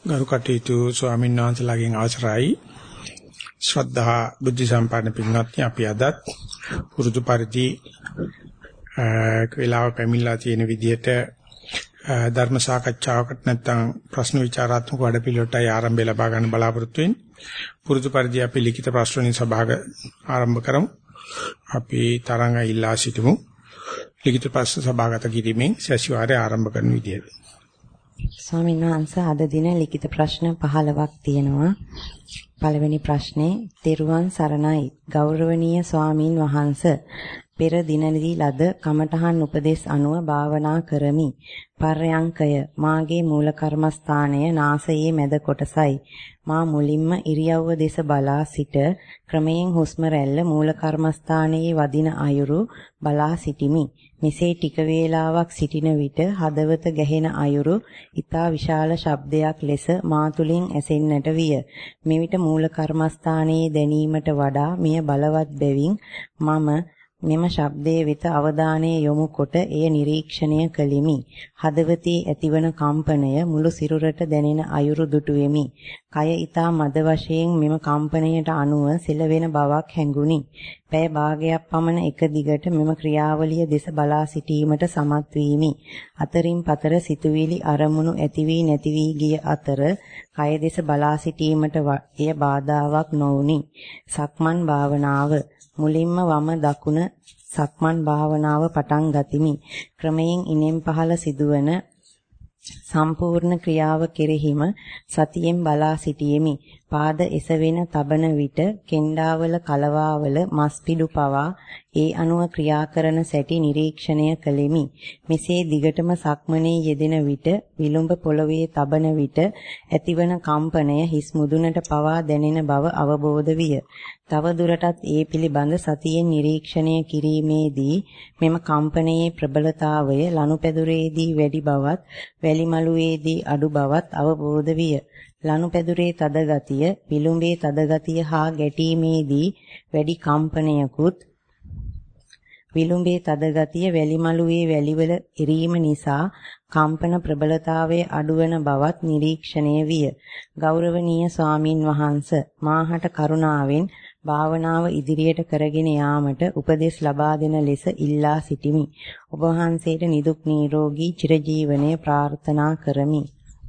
ගරු කටයුතු ස්වාමීන් වහන්සේලාගෙන් අවසරයි ශ්‍රද්ධා බුද්ධ සම්පන්න පින්වත්නි අපි අදත් පුරුදු පරිදි වේලාව පැමිණලා තියෙන විදිහට ධර්ම සාකච්ඡාවකට නැත්නම් ප්‍රශ්න විචාරාත්මක වැඩපිළිවෙලටයි ආරම්භය ලබා ගන්න බලාපොරොත්තු වෙන්නේ. පුරුදු පරිදි අපි ලිඛිත ප්‍රශ්න වලින් සභාව ආරම්භ කරමු. අපි තරංග ඉල්ලා සිටිමු. ලිඛිත ප්‍රශ්න සභාගත කිරීමෙන් සැසිවාරය ආරම්භ කරන විදියට. ස්වාමීන් වහන්සේ අද දින ලිඛිත ප්‍රශ්න 15ක් තියෙනවා. පළවෙනි ප්‍රශ්නේ තෙරුවන් සරණයි ගෞරවනීය ස්වාමින් වහන්සේ පෙර දිනදී ලද කමඨහන් උපදේශ අනුව භාවනා කරමි. පර්යංකය මාගේ මූල කර්මස්ථානය නාසයේ මැද කොටසයි. මා මුලින්ම ඉරියව්ව දෙස බලා සිට ක්‍රමයෙන් හුස්ම රැල්ල මූල කර්මස්ථානයේ වදින අයුරු බලා සිටිමි. මෙසේ ටික වේලාවක් සිටින විට හදවත ගැහෙන අයුරු ඊතා විශාල ශබ්දයක් ලෙස මා තුලින් ඇසෙන්නට විය. මෙවිට මූල කර්මස්ථානයේ දැනීමට වඩා මෙය බලවත් බැවින් මම මෙම ශබ්දයේ වෙත අවධානය යොමු කොට එය නිරීක්ෂණය කළෙමි. හදවතේ ඇතිවන කම්පනය මුළු සිරුරට දැනෙන අයුරු දුටුවෙමි. කය ඊතා මද වශයෙන් මෙම කම්පනයට අනුව සෙලවෙන බවක් හැඟුනි. පැය භාගයක් පමණ එක දිගට මෙම ක්‍රියාවලිය දෙස බලා සිටීමට සමත් වීමි. අතරින් පතර සිතුවිලි අරමුණු ඇති වී නැති වී ගිය අතර කය දෙස බලා සිටීමට එය බාධාවක් නොවුනි. සක්මන් භාවනාව මුලින්ම වම දකුණ සක්මන් භාවනාව පටන් ගතිමි. ක්‍රමයෙන් ඉනෙන් පහළ සිදුවන සම්පූර්ණ ක්‍රියාව කෙරෙහිම සතියෙන් බලා සිටියෙමි. පාද එසවෙන තබන විට කෙන්ඩාවල කලවාවල මස්පිඩු පවා ඒ අනුව ක්‍රියා කරන සැටි නිරීක්ෂණය කළෙමි. මෙසේ දිගටම සක්මනේ යෙදෙන විට විලුඹ පොළවේ තබන විට ඇතිවන කම්පනය හිස් මුදුනට පවා දැනෙන බව අවබෝධ විය. තව දුරටත් ඒ පිළිබඳ සතියෙන් නිරීක්ෂණය කිරීමේදී මෙම කම්පනයේ ප්‍රබලතාවය ලනුපැදුරේදී වැඩි බවත් වැලිමලුවේදී අඩු බවත් අවබෝධ විය. ලනුපැදුරේ තද ගතිය, විලුඹේ තද ගතිය හා ගැටීමේදී වැඩි කම්පනයකුත් විලුඹේ තද ගතිය වැලිමලුවේ වැලිවල එරීම නිසා කම්පන ප්‍රබලතාවයේ අඩුවන බවත් නිරීක්ෂණය විය. ගෞරවනීය ස්වාමින් වහන්සේ මාහට කරුණාවෙන් භාවනාව ඉදිරියට කරගෙන යාමට උපදෙස් ලබා දෙන ලෙස ඉල්ලා සිටිමි. ඔබ වහන්සේට නිදුක් නිරෝගී චිරජීවනයේ ප්‍රාර්ථනා කරමි.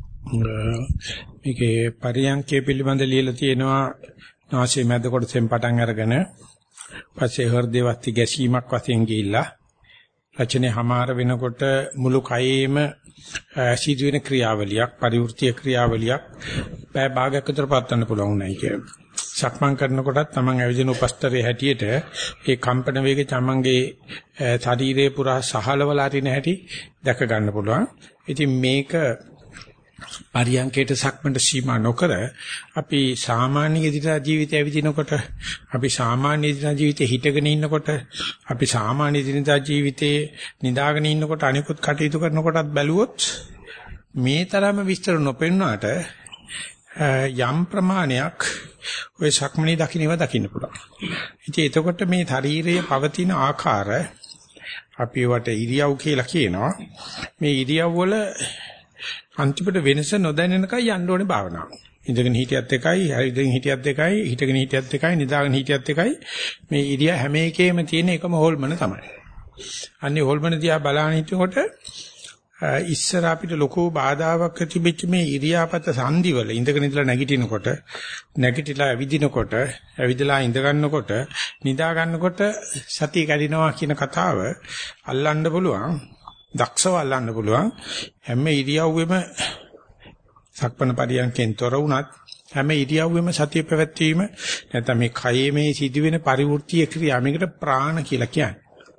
මේකේ පරියන්කේ පිළිබඳ ලියලා තියෙනවා නාසයේ මැද කොටසෙන් පටන් අරගෙන පස්සේ හෘද වස්ති ගැසීමක් වශයෙන් ගිහිල්ලා රචනයේ හමාර වෙනකොට මුළු කයෙම සිදුවෙන ක්‍රියාවලියක් පරිවෘත්තීය ක්‍රියාවලියක් පැය භාගයක් විතර පවත්වන්න පුළුවන් නයි කියන්නේ. සක්මන් කරනකොටත් තමන් ඇවිදින උපස්තරයේ හැටියට ඒ කම්පන වේගය තමන්ගේ ශරීරයේ පුරා සහලවල අරින හැටි දැක ගන්න පුළුවන්. ඉතින් මේක පරියන්කේට සක්මන්ට සීමා නොකර අපි සාමාන්‍ය එදිනදා ජීවිතය ඇවිදිනකොට අපි සාමාන්‍ය එදිනදා ජීවිතේ හිටගෙන ඉන්නකොට අපි සාමාන්‍ය එදිනදා ජීවිතේ නිදාගෙන ඉන්නකොට අනිකුත් කටයුතු කරනකොටත් බැලුවොත් මේ තරම විස්තර නොපෙන්නාට යම් ප්‍රමාණයක් ඔය සක්මනේ දකින්න පුළුවන්. ඉතින් එතකොට මේ ශරීරයේ පවතින ආකාර අපි වට ඉරියව් කියලා කියනවා. මේ ඉරියව් වල අන්තිමට වෙනස නොදැනෙනකයි යන්න ඕනේ භාවනාව. ඉඳගෙන හිටියත් එකයි, හරිදෙන් හිටියත් එකයි, හිටගෙන හිටියත් එකයි, නිදාගෙන හිටියත් එකයි. මේ ඉරිය හැම එකේම තියෙන එකම හොල්මන තමයි. අන්නේ හොල්මන දිහා බලන හිටිනකොට ඉස්සර අපිට ලොකු බාධාවක් තිබෙච්ච මේ ඉරියාපත සංදිවල ඉඳගෙන ඉඳලා නැගිටිනකොට, නැගිටලා ඇවිදිනකොට, ඇවිදලා ඉඳ ගන්නකොට, නිදා ගන්නකොට සතිය කැඩෙනවා කියන කතාව අල්ලන්න පුළුවන්. දක්ෂව අල්ලන්න පුළුවන්. හැම ඉරියව්වෙම සක්පන පරියන්කෙන් තොර වුණත් හැම ඉරියව්වෙම සතිය පැවැත්වීම නැත්නම් මේ කයේ මේ සිදුවෙන පරිවෘත්තීය ක්‍රියා මේකට ප්‍රාණ කියලා කියන්නේ.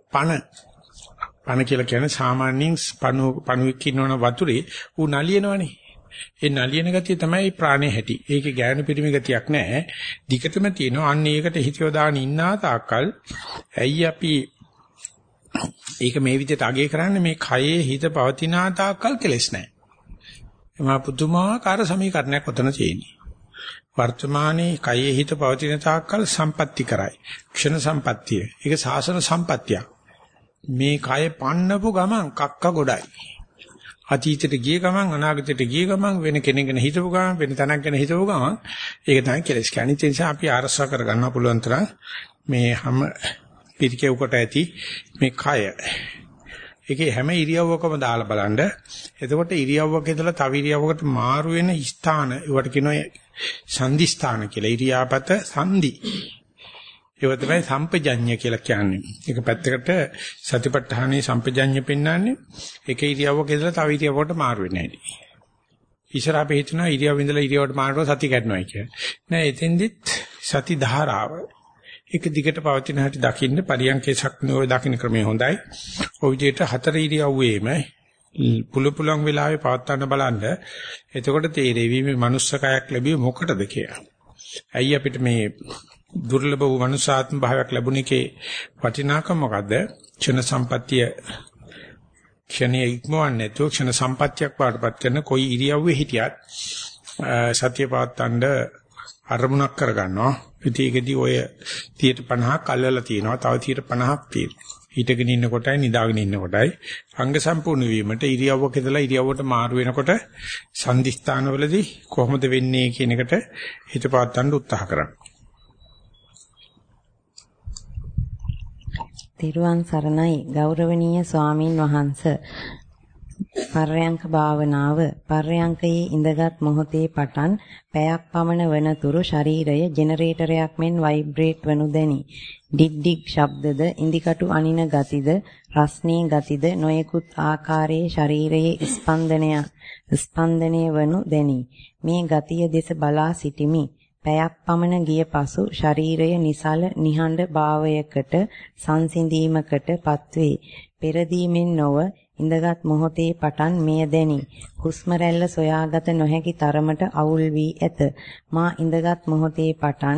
පණ කියලා කියන්නේ සාමාන්‍යයෙන් පණුවෙක් ඉන්නවන වතුරේ ඌ නලියනවනේ. ඒ නලියන ගතිය තමයි ප්‍රාණේ හැටි. ඒකේ ගෑනු පිරිමි ගතියක් නැහැ. දිගටම තියෙනවා. අන්න ඒකට හිතියෝ දාන ඉන්නා තාක්කල් ඇයි අපි ඒක මේ විදිහට අගය කරන්නේ මේ කයේ හිත පවතිනා තාක්කල් කෙලෙස් නැහැ. එමා පුදුමාකාර සමීකරණයක් ඔතන තියෙන්නේ. වර්තමානයේ කයේ හිත පවතින තාක්කල් සම්පatti කරයි. ක්ෂණ සම්පත්තිය. ඒක සාසන සම්පත්තියක්. මේ කය පන්නපු ගමන් කක්ක ගොඩයි. අතීතයට ගිය ගමන් අනාගතයට ගිය ගමන් වෙන කෙනෙක් ගැන හිතපු ගමන් වෙන තැනක් ගැන හිතපු ගමන් ඒක තමයි කෙලස් කියන්නේ. ඒ නිසා අපි ආරසා කර ගන්න පුළුවන් තරම් මේ හැම පිරිකෙව් කොට ඇති මේ කය. ඒකේ හැම ඉරියව්වකම දාලා බලන්න. එතකොට ඉරියව්වක ඉඳලා තව ඉරියව්වකට මාරු වෙන ස්ථාන ඒවට කියනවා සංදි ස්ථාන කියලා. ඉරියාපත සංදි. ඒක තමයි සම්පජඤ්ඤය කියලා කියන්නේ. ඒක පැත්තකට සතිපට්ඨානයේ සම්පජඤ්ඤය පෙන්වන්නේ එක ඉරියව්වක ඉඳලා තව ඉරියව්වකට මාරු වෙන හැටි. ඉස්සර අපි හිතනවා ඉරියව්ව ඉඳලා ඉරියව්වට මාරුව සති කැඩනවා කියලා. නෑ එතෙන්දිත් සති ධාරාව එක දිගට පවතින හැටි දකින්න පරියන්කේ ශක්තිය ඔය දකින්න ක්‍රමය හොඳයි. ඔය විදිහට හතර ඉරියව්වේම පුළුවන් වෙලාවේ පවත්වන්න බලන්න. එතකොට තේරෙවි මේ මනුස්සකයක් ලැබිය මොකටද කියලා. ඇයි අපිට මේ දුර්ලභ වූ මනුෂ්‍යාත්ම භාවයක් ලැබුණේකේ වටිනාකම මොකද්ද? ක්ෂණ සම්පත්තිය ක්ෂණයේ ඉක්මවන්නේ නැතුව ක්ෂණ සම්පත්තියක් පාඩපත් කරන කොයි ඉරියව්වේ හිටියත් සතිය පවත්තන්න අරමුණක් කරගන්නවා. ඉතින් ඔය 50ක් අල්ලලා තියෙනවා. තව 50ක් තියෙනවා. හිටගෙන ඉන්න කොටයි නිදාගෙන ඉන්න කොටයි අංග සම්පූර්ණ වීමට ඉරියව්වක ඉඳලා ඉරියව්වට මාරු වෙනකොට සංදිස්ථානවලදී කොහොමද වෙන්නේ කියන එකට හිත පවත්තන්න උත්සාහ කරන්න. තිරුවන් සරණයි ගෞරවනීය ස්වාමින් වහන්සේ. පර්යංක භාවනාව පර්යංකයේ ඉඳගත් මොහොතේ පටන් පැයක් පමණ වනතුරු ශරීරය ජෙනරේටරයක් මෙන් වයිබ්‍රේට් වනු දැනි. ඩිග් ශබ්දද ඉන්දිකටු අනින ගතිද රස්නේ ගතිද නොයෙකුත් ආකාරයේ ශරීරයේ ස්පන්දනය වනු දැනි. මේ ගතිය දෙස බලා සිටිමි. පැයක් පමණ ගිය පසු ශරීරය නිසල නිහඬ භාවයකට සංසිඳීමකට පත්වේ. පෙරදීමෙන් නොව ඉඳගත් මොහොතේ පටන් මෙය දැනි. හුස්ම රැල්ල සොයාගත නොහැකි තරමට අවුල් වී ඇත. මා ඉඳගත් මොහොතේ පටන්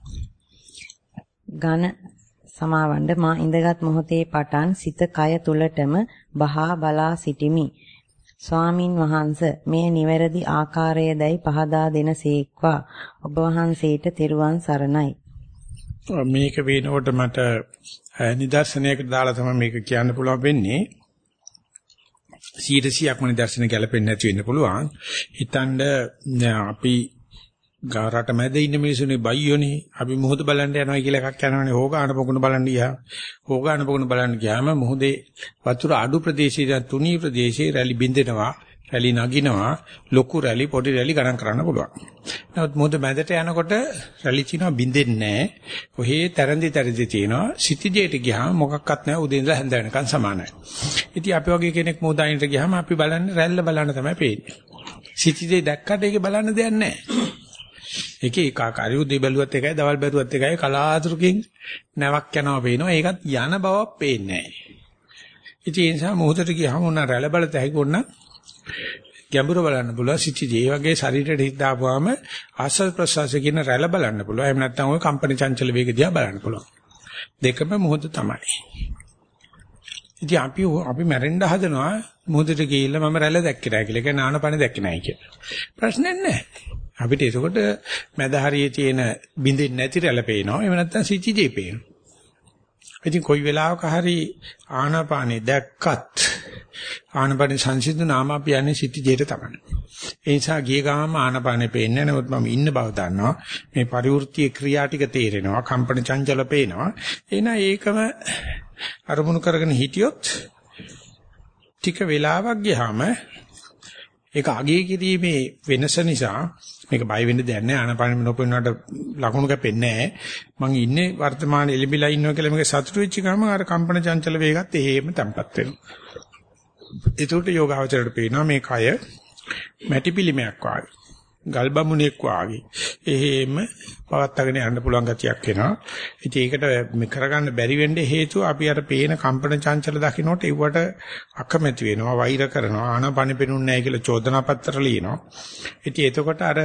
සිත කය තුලටම බහා බලා සිටිමි. ස්වාමින් වහන්ස මේ නිවැරදි ආකාරයේදයි පහදා දෙනසේක්වා. ඔබ වහන්සේට තෙරුවන් සරණයි. මේක වෙනකොට මට නිදර්ශනයකට දාලා තමයි මේක කියන්න පුළුවන් වෙන්නේ. 100%ක්ම නිදර්ශන ගැලපෙන්නේ නැති වෙන්න පුළුවන්. හිතන්න අපි ගාරට මැද ඉන්න මිනිස්සුනේ බයියෝනේ අපි මොහොත බලන්න යනවා කියලා එකක් යනවනේ. හොගාන පොකුණ බලන්න ගියා. හොගාන පොකුණ බලන්න ගියාම මොහොතේ වතුර අඩු ප්‍රදේශයේ තුනී ප්‍රදේශයේ රැලි බින්දෙනවා. රැලි නගිනවා. ලොකු රැලි පොඩි රැලි ගණන් කරන්න පුළුවන්. නමුත් මොහොත මැදට යනකොට රැලි චිනවා බින්දෙන්නේ නැහැ. කොහේ තරන්දි තියෙනවා. සිටිජේට ගියාම මොකක්වත් නැහැ. උදේ ඉඳලා හැන්ද වෙනකන් සමානයි. ඉතින් අපි වගේ කෙනෙක් මොහොතයින්ට ගියාම අපි බලන්නේ රැල්ල බලන්න තමයි පේන්නේ. සිටිජේ දැක්කට ඒකේ බලන්න දෙයක් නැහැ. ඒකේ ඒකාකාරී උදේ බැලුවත් එකයි දවල් බැලුවත් එකයි කලාතුරකින් නැවක් යනවා පේනවා. ඒකත් යන බවක් පේන්නේ නැහැ. ඉතින් ඒ නිසා මොහොතට ගියාම උන රැළ බලත හැකිවොත් ගැඹුර බලන්න පුළුවන්. සිටිජේ වගේ ශරීරයට හිත දාපුවාම ආස්වාද ප්‍රසවාසයේ කියන රැළ බලන්න පුළුවන්. එහෙම නැත්නම් ওই කම්පන චංචල වේග දිහා බලන්න පුළුවන්. දෙකම මොහොත තමයි. ඉතින් අපි මැරෙන්න හදනවා මොහොතට ගිහිල්ලා මම රැළ දැක්කේ නැහැ කියලා. ඒක නානපන දැක්කේ නැහැ කියලා. ප්‍රශ්නයක් නැහැ. අපිට ඒකකොට මැද හරියේ තියෙන බින්දෙන්නේ නැති රැළ පේනවා. එහෙම නැත්නම් සිටිජේ පේනවා. ඉතින් කොයි වෙලාවක හරි ආනාපානෙ දැක්කත් ආනාපානෙ සංසිඳුනාම අපි යන්නේ සිටිජේට තමයි. ඒ නිසා ගිය ගාම ආනාපානෙ පේන්නේ නැහැ. නමුත් මම ඉන්න බව දන්නවා. මේ පරිවෘත්තීය ක්‍රියා ටික තේරෙනවා. කම්පන චංචල පේනවා. එහෙනම් ඒකම අරමුණු කරගෙන හිටියොත් ටික වෙලාවක් ගියාම ඒක අගය කිරීමේ වෙනස නිසා මේක බය වෙන්න දෙයක් නැහැ. ආනාපානෙ නොපෙන්නාට ලකුණු කැපෙන්නේ නැහැ. මං ඉන්නේ වර්තමාන එලිබිලා ඉන්නවා කියලා මේක සතුටු වෙච්ච ගමන් අර කම්පන චංචල වේගත් එහෙම තැම්පත් වෙනවා. ඒකට යෝගාවචරයට පේනවා මේ කය මැටි පිළිමයක් වාගේ. ගල්බමුණෙක් වාගේ. එහෙම පවත්වාගෙන යන්න පුළුවන් ගතියක් එනවා. ඉතින් ඒකට මේ කරගන්න බැරි වෙන්න හේතුව අපි අර පේන කම්පන චංචල දකින්නට ඒවට අකමැති වෙනවා, වෛර කරනවා, ආනපන පෙනුන්නේ නැහැ කියලා චෝදනා පත්‍ර ලියනවා. ඉතින් එතකොට අර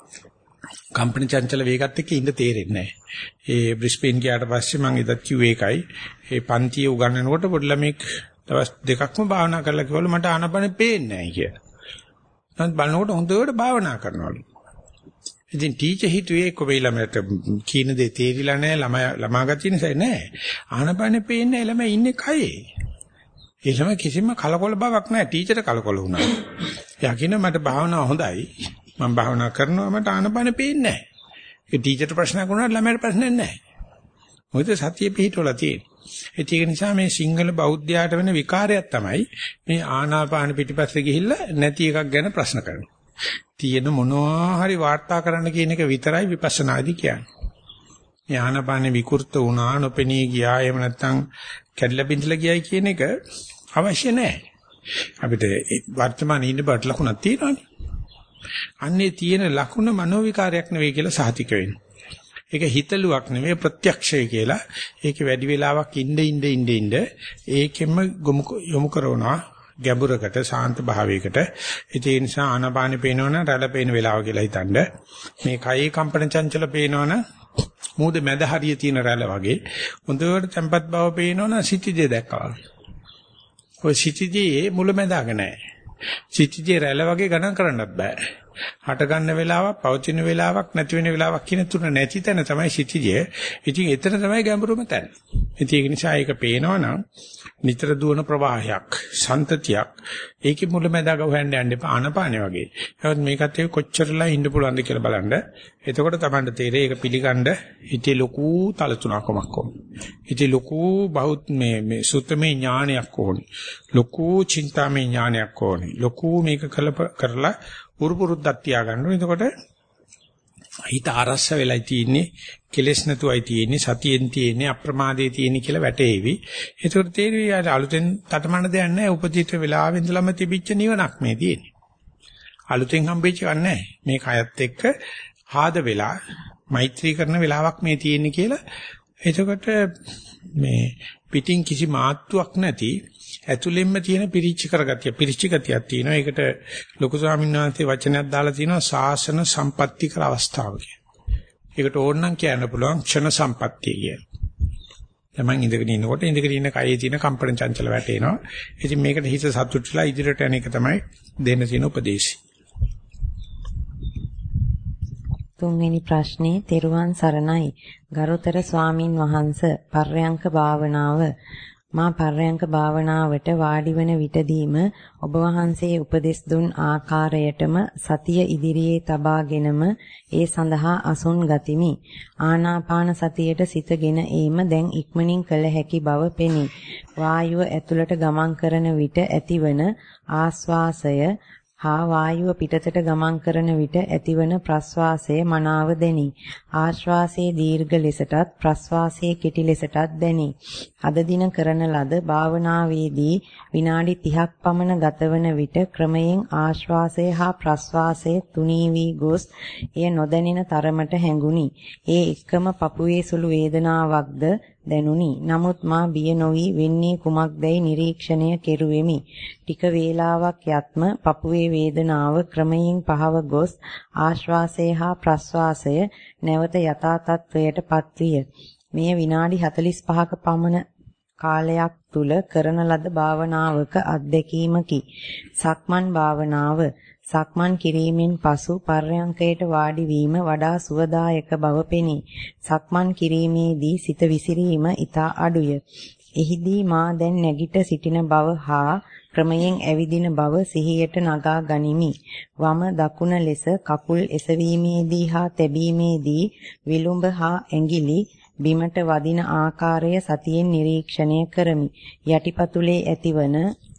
කම්පන චංචල වේගත් එක්ක ඉන්න තේරෙන්නේ නැහැ. ඒ බ්‍රිස්බේන් ගියාට පස්සේ මම එදත් කිව්වේ ඒකයි. ඒ පන්තියේ උගන්වනකොට පොඩි ළමෙක් දවස් දෙකක්ම භාවනා කරලා කිව්වලු මට ආනපන පේන්නේ නැහැ කියලා. නමුත් බලනකොට හොඳට භාවනා කරනවලු. ඉතින් ටීචර් හිතුවේ කොබේ ළමයට කීන දේ තේරිලා නැහැ ළමා ගතිය නිසා නෑ. ආනපනේ පේන්නේ ළමයි ඉන්නේ කයේ. ඒ ළමයි කිසිම කලකොල බවක් නැහැ. ටීචර් කලකොල වුණා. එයා කියනවා මට භාවනාව හොඳයි. මම භාවනා කරනවා මට ආනපන පේන්නේ නැහැ. ඒ ටීචර්ට ප්‍රශ්නයක් වුණාට ළමයට ප්‍රශ්නයක් නැහැ. මොකද සතිය පිහිටවලා තියෙන්නේ. ඒක නිසා මේ සිංහල බෞද්ධයාට වෙන විකාරයක් තමයි මේ ආනාපාන පිටිපස්සේ ගිහිල්ලා නැති එකක් ගැන ප්‍රශ්න කරනවා. තියෙන මොනවා හරි වාර්තා කරන්න කියන එක විතරයි විපස්සනාදී කියන්නේ. මේ ආනාපානේ විකෘත වුණා, නොපෙනී ගියා, එහෙම නැත්නම් කැඩලා බිඳලා ගියයි කියන එක අවශ්‍ය නැහැ. අපිට වර්තමානයේ ඉන්න බට ලකුණක් තියෙනවානේ. අන්නේ තියෙන ලකුණ මනෝ විකාරයක් නෙවෙයි කියලා සාතික වෙනවා. ඒක හිතලුවක් නෙවෙයි ප්‍රත්‍යක්ෂය කියලා. ඒක වැඩි වෙලාවක් ඉන්න ඒකෙම යොමු කරනවා ගැඹුරකට සාන්ත භාවයකට. ඒ නිසා ආනාපානෙ පේනවනම් රැළ පේන වෙලාව කියලා හිතන්න. මේ කයේ කම්පන චංචල පේනවනම් මූද මැද හරිය තියෙන රැළ වගේ. හොඳට tempat බව පේනවනම් සිටිජේ දැක්කා වගේ. ඔය සිටිජේ මුල මැදක නැහැ. සිටිජේ රැළ වගේ ගණන් කරන්නත් බෑ. හට ගන්න වෙලාවක්, පවතින වෙලාවක්, නැති වෙන වෙලාවක් කියන තුන නැති තැන තමයි සිටිජේ. ඉතින් එතන තමයි ගැඹුරුම තැන. ඉතින් ඒක නිසා ඒක පේනවනම් නිතර දුවන ප්‍රවාහයක්, සන්තතියක්. ඒකේ මුලැමැදාග හොයන්න යන්න එපා ආනපානේ වගේ. ඒවත් මේකත් ඒක කොච්චරලා ඉන්න පුළුවන්ද කියලා බලන්න. එතකොට තමයි තේරෙන්නේ ඒක පිළිගන්න හිතේ ලොකු තලතුණකමක් ඕන. හිතේ ලොකු බහුත් මේ සුත්තමේ ඥානයක් ඕන. ලොකු චින්තාමේ ඥානයක් ඕන. ලොකු මේක කරලා පුරුද්දක් තියාගන්න ඕන. එතකොට හිත අරස්ස වෙලයි තියෙන්නේ, කෙලෙස් නැතුවයි තියෙන්නේ, සතියෙන් තියෙන්නේ, අප්‍රමාදයේ තියෙන්නේ කියලා වැටේවි. ඒකට තේරෙවි අලුතෙන් තටමන දෙයක් නැහැ. උපදිත වෙලාවෙ ඉඳලම තිබිච්ච නිවනක් මේ තියෙන්නේ. අලුතෙන් හම්බෙච්ච එකක් නැහැ. මේ කයත් එක්ක ආද වෙලා මෛත්‍රී කරන වෙලාවක් මේ තියෙන්නේ කියලා. එතකොට මේ පිටින් කිසි මාත්‍යක් නැති ඇතුළෙන්ම තියෙන පිරිච්ච ගතියක් තියෙනවා. ඒකට ලොකු ස්වාමීන් වහන්සේ වචනයක් දාලා තියෙනවා සාසන සම්පatti කර අවස්ථාව කියලා. ඒකට ඕනනම් කියන්න පුළුවන් ක්ෂණ සම්පත්තිය කියලා. තමන් ඉඳගෙන ඉන්නකොට ඉඳගෙන ඉන්න කයේ තියෙන කම්පන චංචල වැටෙනවා. ඉතින් මේකට හිත සතුටුලා ඉදිරියට යන එක තමයි දෙන්න තියෙන උපදේශය. තුන්වෙනි ප්‍රශ්නේ තෙරුවන් සරණයි. ගරුතර ස්වාමින් වහන්සේ පර්යංක භාවනාව මා පර්යංක භාවනාවට වාඩි වන විටදීම ඔබ වහන්සේ උපදෙස් දුන් ආකාරයටම සතිය ඉදිරියේ තබාගෙනම ඒ සඳහා අසුන් ගතිමි. ආනාපාන සතියට සිතගෙන ඒම දැන් ඉක්මනින් කළ හැකි බව පෙනේ. වායුව ඇතුළට ගමන් කරන විට ඇතිවන ආශ්වාසය හා වායුව පිටතට ගමන් කරන විට ඇතිවන ප්‍රශ්වාසය මනාව දැනේ. ආශ්වාසයේ දීර්ඝ ලෙසටත් ප්‍රශ්වාසයේ කෙටි ලෙසටත් දැනේ. අද දින කරන ලද භාවනාවේදී විනාඩි 30ක් පමණ ගතවන විට ක්‍රමයෙන් ආශ්වාසය හා ප්‍රශ්වාසය තුනී වී ගොස් එය නොදැනෙන තරමට හැඟුනි. ඒ එක්කම පපුවේ සුළු වේදනාවක්ද දැනුනි. නමුත් මා බිය නොවි වෙන්නේ කුමක්දයි නිරීක්ෂණය කෙරුවෙමි. ටික වේලාවක් යත්ම පපුවේ වේදනාව ක්‍රමයෙන් පහව ගොස් ආශ්වාසය හා ප්‍රශ්වාසය නැවත යථා තත්වයට පත්විය. මේ විනාඩි 45ක පමණ කාලයක් තුල කරන ලද භාවනාවක අත්දැකීමකි. සක්මන් භාවනාව සක්මන් කිරීමෙන් පසු පර්යංකයට වාඩි වීම වඩා සුවදායක බව පෙනේ. සක්මන් කිරීමේදී සිත විසිරීම ඉතා අඩුය. එහිදී මා දැන් නැගිට සිටින බව හා ක්‍රමයෙන් ඇවිදින බව සිහියට නගා ගනිමි. වම දකුණ ලෙස කකුල් එසවීමේදී හා තැබීමේදී විලුඹ හා ඇඟිලි බිමට වදින ආකාරය සතියෙන් නිරීක්ෂණය කරමි. යටිපතුලේ ඇතිවන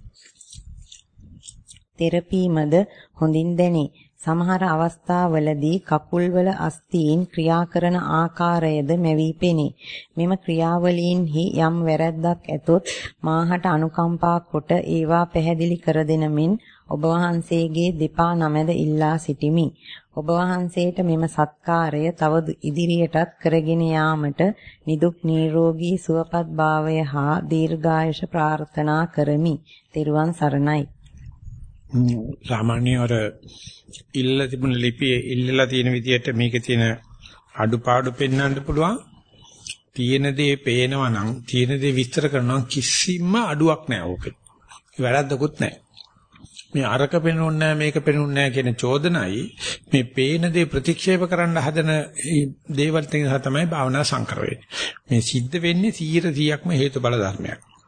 තෙරපීමද හොඳින් දැනේ. සමහර අවස්ථාවලදී කකුල්වල අස්තීන් ක්‍රියා කරන ආකාරයද මැවී පෙනේ. මෙම ක්‍රියාවලීන්හි යම් වැරැද්දක් ඇතොත් මාහට අනුකම්පා කොට ඒවා පැහැදිලි කර දෙන මෙන් ඔබ වහන්සේගේ දෙපා නමැද ඉල්ලා සිටිමි. ඔබ වහන්සේට මෙම සත්කාරය තව ඉදිරියටත් කරගෙන යාමට නිදුක් නිරෝගී සුවපත් භාවය හා දීර්ඝායුෂ ප්‍රාර්ථනා කරමි. ත්වන් සරණයි. සාමාන්‍යව ඉල්ල තිබුණ ලිපියේ ඉල්ලලා තියෙන විදිහට මේකේ තියෙන අඩුපාඩු පෙන්වන්න පුළුවන්. තියෙන දේ පේනවා නම් තියෙන දේ විස්තර කරනවා කිසිම අඩුවක් නැහැ ඕකේ. වැරද්දකුත් නැහැ. මේ අරක පෙන්වන්නේ නැහැ මේක පෙන්වන්නේ නැහැ කියන චෝදනයි මේ පේන දේ ප්‍රතික්ෂේප කරන්න හදන දේවල් තමයි භාවනා සංකර වෙන්නේ. මේ සිද්ධ වෙන්නේ 100%ක්ම හේතුඵල ධර්මයක්.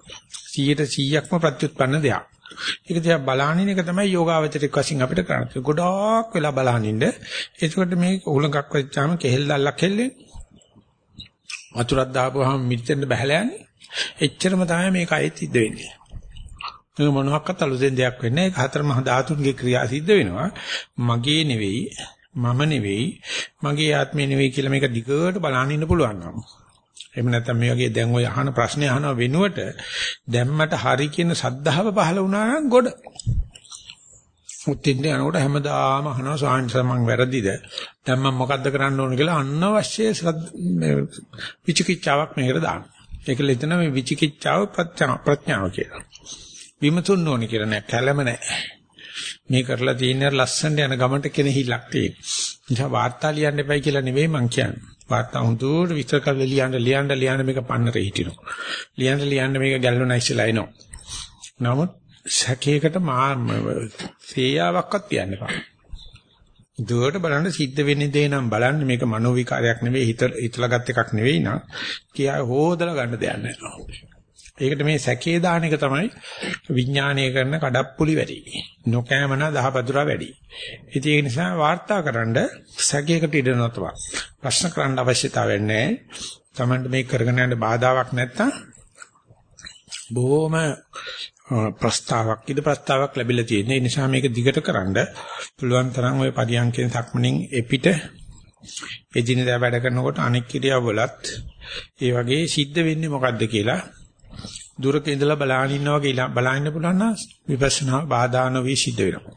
100%ක්ම ප්‍රත්‍යুৎපන්න දෙයක්. ඒක දිහා බලහනින් එක තමයි යෝගාවචරික වශයෙන් අපිට කරන්නේ. ගොඩාක් වෙලා බලහනින්න. එතකොට මේ උලඟක් වෙච්චාම කෙහෙල් දැල්ලක් හෙල්ලෙන්නේ. වතුරක් දාපුවාම මිරිතෙන් බහැලා යන්නේ. එච්චරම තමයි මේක අයිත් සිද්ධ වෙන්නේ. මේක මොනවාක්වත් අලුතෙන් දෙයක් වෙන්නේ නැහැ. ඒක හතර මහා ධාතුන්ගේ ක්‍රියා සිද්ධ වෙනවා. මගේ නෙවෙයි, මම නෙවෙයි, මගේ ආත්මය නෙවෙයි කියලා මේක දිගට බලන්න ඉන්න පුළුවන් නම්. එහෙම නැත්නම් මේ වගේ දැන් ඔය අහන ප්‍රශ්නේ අහන වෙනුවට දැම්මට හරි කියන සද්ධාව පහළ වුණා නම් ගොඩ. මුත්ින්ද යනකොට හැමදාම අහනවා සාංශ මං වැරදිද? දැන් මම මොකද්ද කරන්න ඕන කියලා අනවශ්‍ය විචිකිච්ඡාවක් මේකට දාන්න. ඒකල එතන මේ විචිකිච්ඡාව ප්‍රඥාව කියලා. විමතුන් ඕනේ කියලා නෑ, කැළම නෑ. මේ කරලා තියෙන ලස්සනට යන ගමන්ට කෙනෙහිලක් තියෙන. නිසා වාර්තා ලියන්න එපයි කියලා නෙවෙයි මං කියන්නේ. වාර්තා හුදුට විස්තර කරලා ලියන්න මේක පන්නරේ හිටිනවා. ලියන්න මේක ගැලවනයිස්ලා එනවා. නමුත් සැකයකට සේයාවක්වත් තියන්න එපා. දුවට බලන්න සිද්ධ වෙන්නේ දේ නම් බලන්න මේක මනෝ විකාරයක් නෙවෙයි හිතලාගත් එකක් නෙවෙයි නා කියා හොදලා ගන්න දෙයක් නැහැ. ඒකට මේ සැකේ දාන එක තමයි විඥානීය කරන කඩප්පුලි වැඩි. නොකෑමන දහපදුරා වැඩි. ඉතින් ඒ නිසා වාර්තාකරනද සැකයකට ඉඩ නොතවා. ප්‍රශ්න කරන්න අවශ්‍යතාවයක් නැහැ. Tamanට මේක කරගෙන යන්න බාධාවක් නැත්තම් බොහොම ප්‍රස්තාවක් ලැබිලා තියෙන. ඒ නිසා මේක දිගට කරන්න පුළුවන් තරම් ওই පරියන්කෙන් සක්මණෙන් එපිට එදිනෙදා වැඩ කරනකොට අනෙක් ක්‍රියාවලත් ඒ වගේ සිද්ධ වෙන්නේ මොකද්ද කියලා දුරක ඉඳලා බලන ඉන්නවා වගේ බලන්න පුළුවන් නම් විපස්සනා බාධා නොවි සිද්ධ වෙනවා.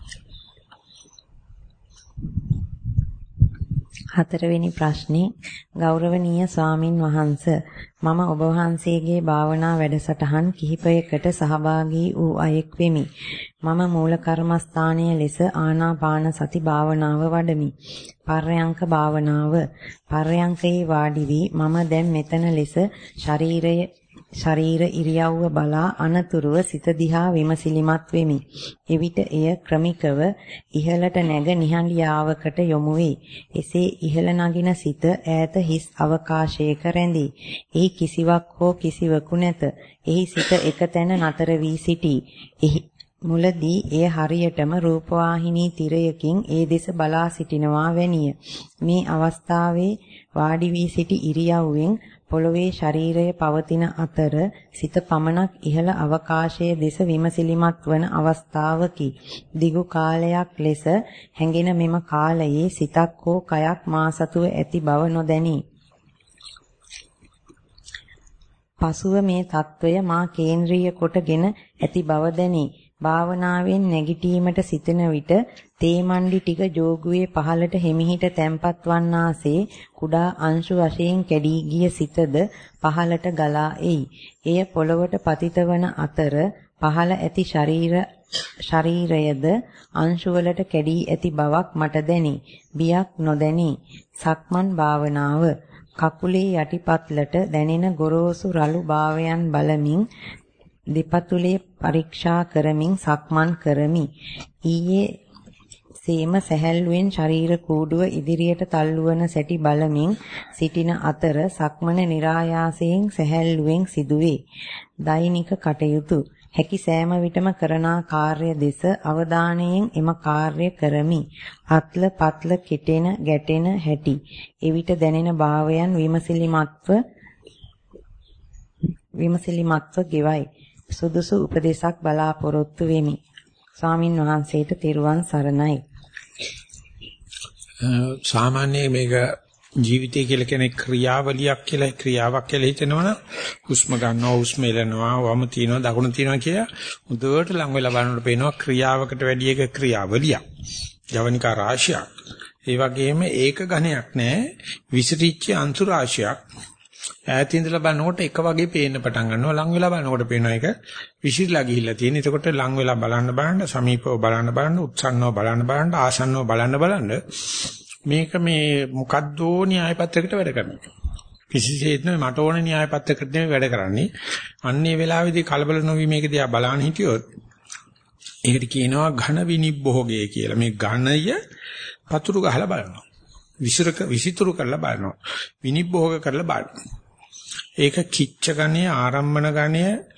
හතරවෙනි ප්‍රශ්නේ ගෞරවනීය ස්වාමින් වහන්සේ මම ඔබ වහන්සේගේ භාවනා වැඩසටහන් කිහිපයකට සහභාගී වූ අයෙක් වෙමි. මම මූල කර්මස්ථානයේ ලෙස ආනාපාන සති භාවනාව වඩමි. පර්යංක භාවනාව පර්යංකේ වාඩි වී මම දැන් මෙතන ලෙස ශරීර ඉරියව්ව බලා අනතුරුව සිත දිහා විමසිලිමත් වෙමි. එවිට එය ක්‍රමිකව ඉහළට නැග නිහඬියාවකට යොමු වේ. එසේ ඉහළ නගින සිත ඈත හිස් අවකාශයක රැඳී. එහි කිසිවක් හෝ කිසිවකු නැත. එහි සිත එක තැන නතර වී සිටී. මුලදී එය හරියටම රූපවාහිනී තිරයකින් ඒ දෙස බලා සිටිනවා වැනිය. මේ අවස්ථාවේ වාඩි වී සිටි ඉරියව්වෙන් පොළවේ ශරීරය පවතින අතර සිත පමණක් ඉහළ අවකාශයේ දෙස විමසිලිමත් වන අවස්ථාවකි. දිගු කාලයක් ලෙස හැඟෙන මෙම කාලයේ සිතක් හෝ කයක් මා සතුව ඇති බව නොදැනී. පසුව මේ తত্ত্বය මා කේන්ද්‍රීය කොටගෙන ඇති බව දැනේ. භාවනාවෙන් නැගිටීමට සිතන විට තේමණ්ඩි ටික ජෝගුවේ පහළට හිමිහිට තැම්පත් වන්නාසේ කුඩා අංශු වශයෙන් කැඩී ගිය සිතද පහළට ගලා එයි. එය පොළවට පතිත වන අතර පහළ ඇති ශරීරයද අංශුවලට කැඩී ඇති බවක් මට දැනේ. බියක් නොදැනී. සක්මන් භාවනාව කකුලේ යටිපත්ලට දැනෙන ගොරෝසු රළු භාවයන් බලමින් දෙපතුලේ පරීක්ෂා කරමින් සක්මන් කරමි. ඊයේ සේම සැහැල්ලුවෙන් ශරීර කූඩුව ඉදිරියට තල්ලු වන සැටි බලමින් සිටින අතර සක්මන નિરાයාසයෙන් සැහැල්ලුවෙන් සිදුවේ. දෛනික කටයුතු හැකි සෑම විටම කරනා කාර්ය දෙස අවධානයෙන් එම කාර්ය කරමි. අත්ල පත්ල කෙටෙන ගැටෙන හැටි එවිට දැනෙන භාවයන් විමසිලිමත්ව ගෙවයි. සුදුසු උපදේශක් බලාපොරොත්තු වෙමි. ස්වාමින් වහන්සේට තෙරුවන් සරණයි. සාමාන්‍ය මේක ජීවිතය කියලා කියන ක්‍රියාවලියක් කියලා ක්‍රියාවක් කියලා හිතනවනම් හුස්ම ගන්නවා හුස්ම එළනවා වම තියනවා දකුණු තියනවා කියලා මුදුවට ලඟ වෙලා බලනකොට පේනවා ක්‍රියාවකට වැඩි එක ක්‍රියාවලියක්. ජවනිකා රාශියක්. ඒ වගේම ඒක ඝණයක් නෑ විසිරිච්ච අංශු රාශියක්. ඈතින් ඉඳලා බලනකොට එක වගේ පේන්න පටන් ගන්නවා. ලඟ වෙලා බලනකොට පේනවා ඒක විසිරලා ගිහිල්ලා තියෙන. එතකොට ලඟ වෙලා බලන්න සමීපව බලන්න උත්සන්නව බලන්න ආසන්නව බලන්න මේක මේ මොකද්දෝ න්‍යාය පත්‍රයකට වැඩ කරනවා. කිසිසේත්ම මට ඕන න්‍යාය පත්‍රයකට නෙමෙයි වැඩ කරන්නේ. අන්නේ වෙලාවේදී කලබල නොවි මේක දිහා බලන්න හිටියොත් ඒකට කියනවා ඝන විනිබ්බෝගය කියලා. මේ ඝනය පතුරු ගහලා බලනවා. විසිතුරු කරලා බලනවා. විනිබ්බෝග කරලා බලනවා. ඒක කිච්ච ගණයේ ආරම්භන ගණය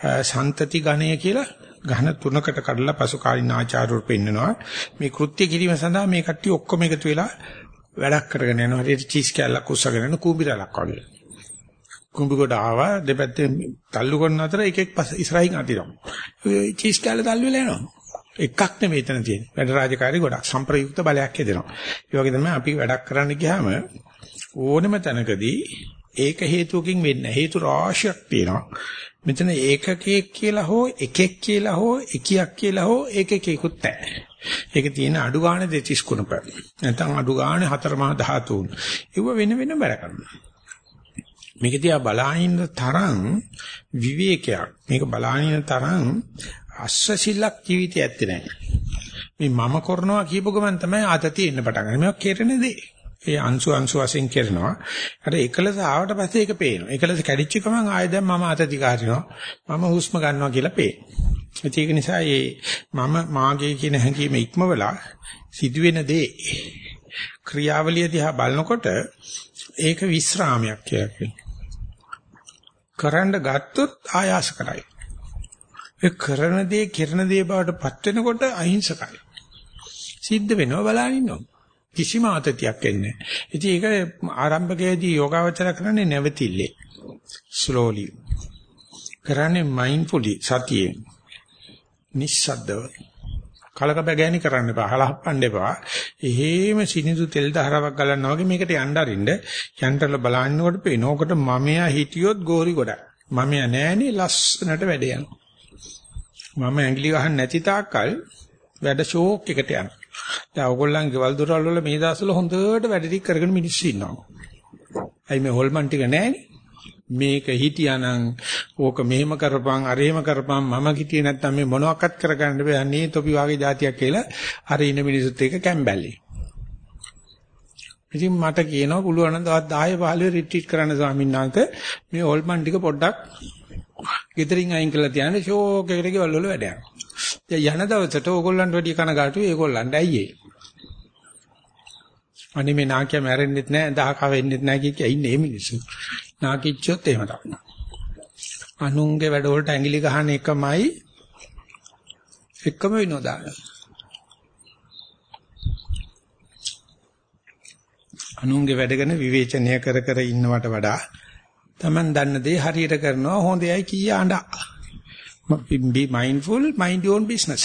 සන්තති ගණය කියලා ඝන තුනකට කඩලා පසු කාලින ආචාර්යවරු පෙන්නනවා. මේ කෘත්‍ය කිරීම සඳහා මේ කට්ටිය ඔක්කොම එකතු වෙලා වැඩක් කරගෙන යනවා. හරියට චීස් කැල්ලක් උස්සගෙන යන කූඹිරලක් වගේ. කුඹි කොට ආවා දෙපැත්තේ තල්ලු කරන අතර එකෙක් ඉස්සරහින් අදිනවා. ඒ චීස් කැල්ල තල්ලු වෙලා යනවා. එකක් නෙමෙයි එතන තියෙන්නේ. වැඩ රාජකාරී ගොඩක් සම්ප්‍රයුක්ත බලයක් හදෙනවා. ඒ වගේ තමයි අපි වැඩක් කරන්න ගියාම ඕනම තැනකදී ඒක හේතුවකින් වෙන්නේ හේතු රාශියක් තියෙනවා. මෙතන ඒකකයක් කියලා හෝ එකෙක් කියලා හෝ එකියක් කියලා හෝ ඒකකයකුත් නැහැ. ඒක තියෙන අඩු ගානේ 33 කුණප. නැත්නම් අඩු ගානේ 4 මහා ධාතුන්. ඒව වෙන වෙන බැල කරනවා. මේක දිහා බලාහින්න තරම් විවේකයක්. මේක බලාහින්න තරම් අස්සසිලක් ජීවිතය ඇත්තේ නැහැ. මේ මම කරනවා කියපු ගමන් තමයි ආතතිය එන්න පටන් ගන්නේ. මේක කෙරෙන දේ. ඒ අංශු වශයෙන් කරනවා. අර එකලස ආවට පස්සේ ඒක පේනවා. එකලස කැඩිච්ච ගමන් ආයෙ දැන් මම ආතතිකාරිනවා. මම හුස්ම ගන්නවා කියලා පේනවා. ඒක නිසා මේ මාගේ කියන හැඟීම ඉක්මවලා සිදුවෙන දේ ක්‍රියාවලිය දිහා බලනකොට ඒක විස්රාමයක් කියලා. කරන්න ගත්තොත් ආයාස කරයි. ඒ කරන දේ බවට පත් වෙනකොට අහිංසකයි. සිද්ධ වෙනවා බලන්න ඉන්නවා. කිසිම ආතතියක් එන්නේ නැහැ. ඉතින් ඒක ආරම්භකයේදී යෝගාවචර කරන්නේ නැවතිල්ලේ. slowly. කරන්නේ mindfully සතියෙන්. නිස්සද්දව. කලක බැගෑනි කරන්න එපා. හලහප්පන්න එපා. එහෙම සිනිඳු තෙල් දහරාවක් ගලනවා වගේ මේකට යන්න අරින්න. යන්ටල බලන්නකොට පේනකොට මමයා හිටියොත් ගෝරි ගොඩක්. මමයා නෑනේ ලස්සනට වැඩ යනවා. මම ඇඟිලි ගහන්න නැති තාක්කල් වැඩ ෂෝක් එකට යනවා. දැන් ඔයගොල්ලන් ගෙවල් දොරවල් වල මේ දවස්වල හොඳට වැඩ ටික කරගෙන මිනිස්සු ඉන්නවා. අයි මේ හොල්මන් ටික නෑනේ. මේක හිටියානම් ඕක මෙහෙම කරපන් අරහෙම කරපන් මම හිටියේ නැත්තම් මේ මොනවාක්වත් කරගන්න බෑ. අනේ තොපි වාගේ જાතියක් කියලා අර ඉන්න මිනිස්සුත් එක්ක කැම්බැලි. ඉතින් මට කියනවා පුළුවන් නම් දවස් 10 15 රිට්‍රීට් කරන්න ස්වාමීන් වහන්සේ මේ හොල්මන් ටික පොඩ්ඩක් ගෙදරින් අයින් කරලා තියන්න ෂෝක් එකට ගෙවල් වල වැඩ යනවා. දැන් යන දවසට ඕගොල්ලන්ට වැඩි කනගාටුයි ඒගොල්ලන්ට ඇයි ඒ? අනේ මේ නාකිය මැරෙන්නෙත් නැහැ දහක වෙන්නෙත් නැහැ කිය ඉන්නේ මේ මිනිස්සු. නාකිච්චොත් එහෙම තමයි. අනුන්ගේ වැඩ වලට ඇඟිලි ගහන එකම විනෝදාන. අනුන්ගේ වැඩ ගැන විවේචනය කර ඉන්නවට වඩා Taman දන්න දේ හරියට කරනවා හොඳයි කී ආඬා. Be mindful, mind your own business.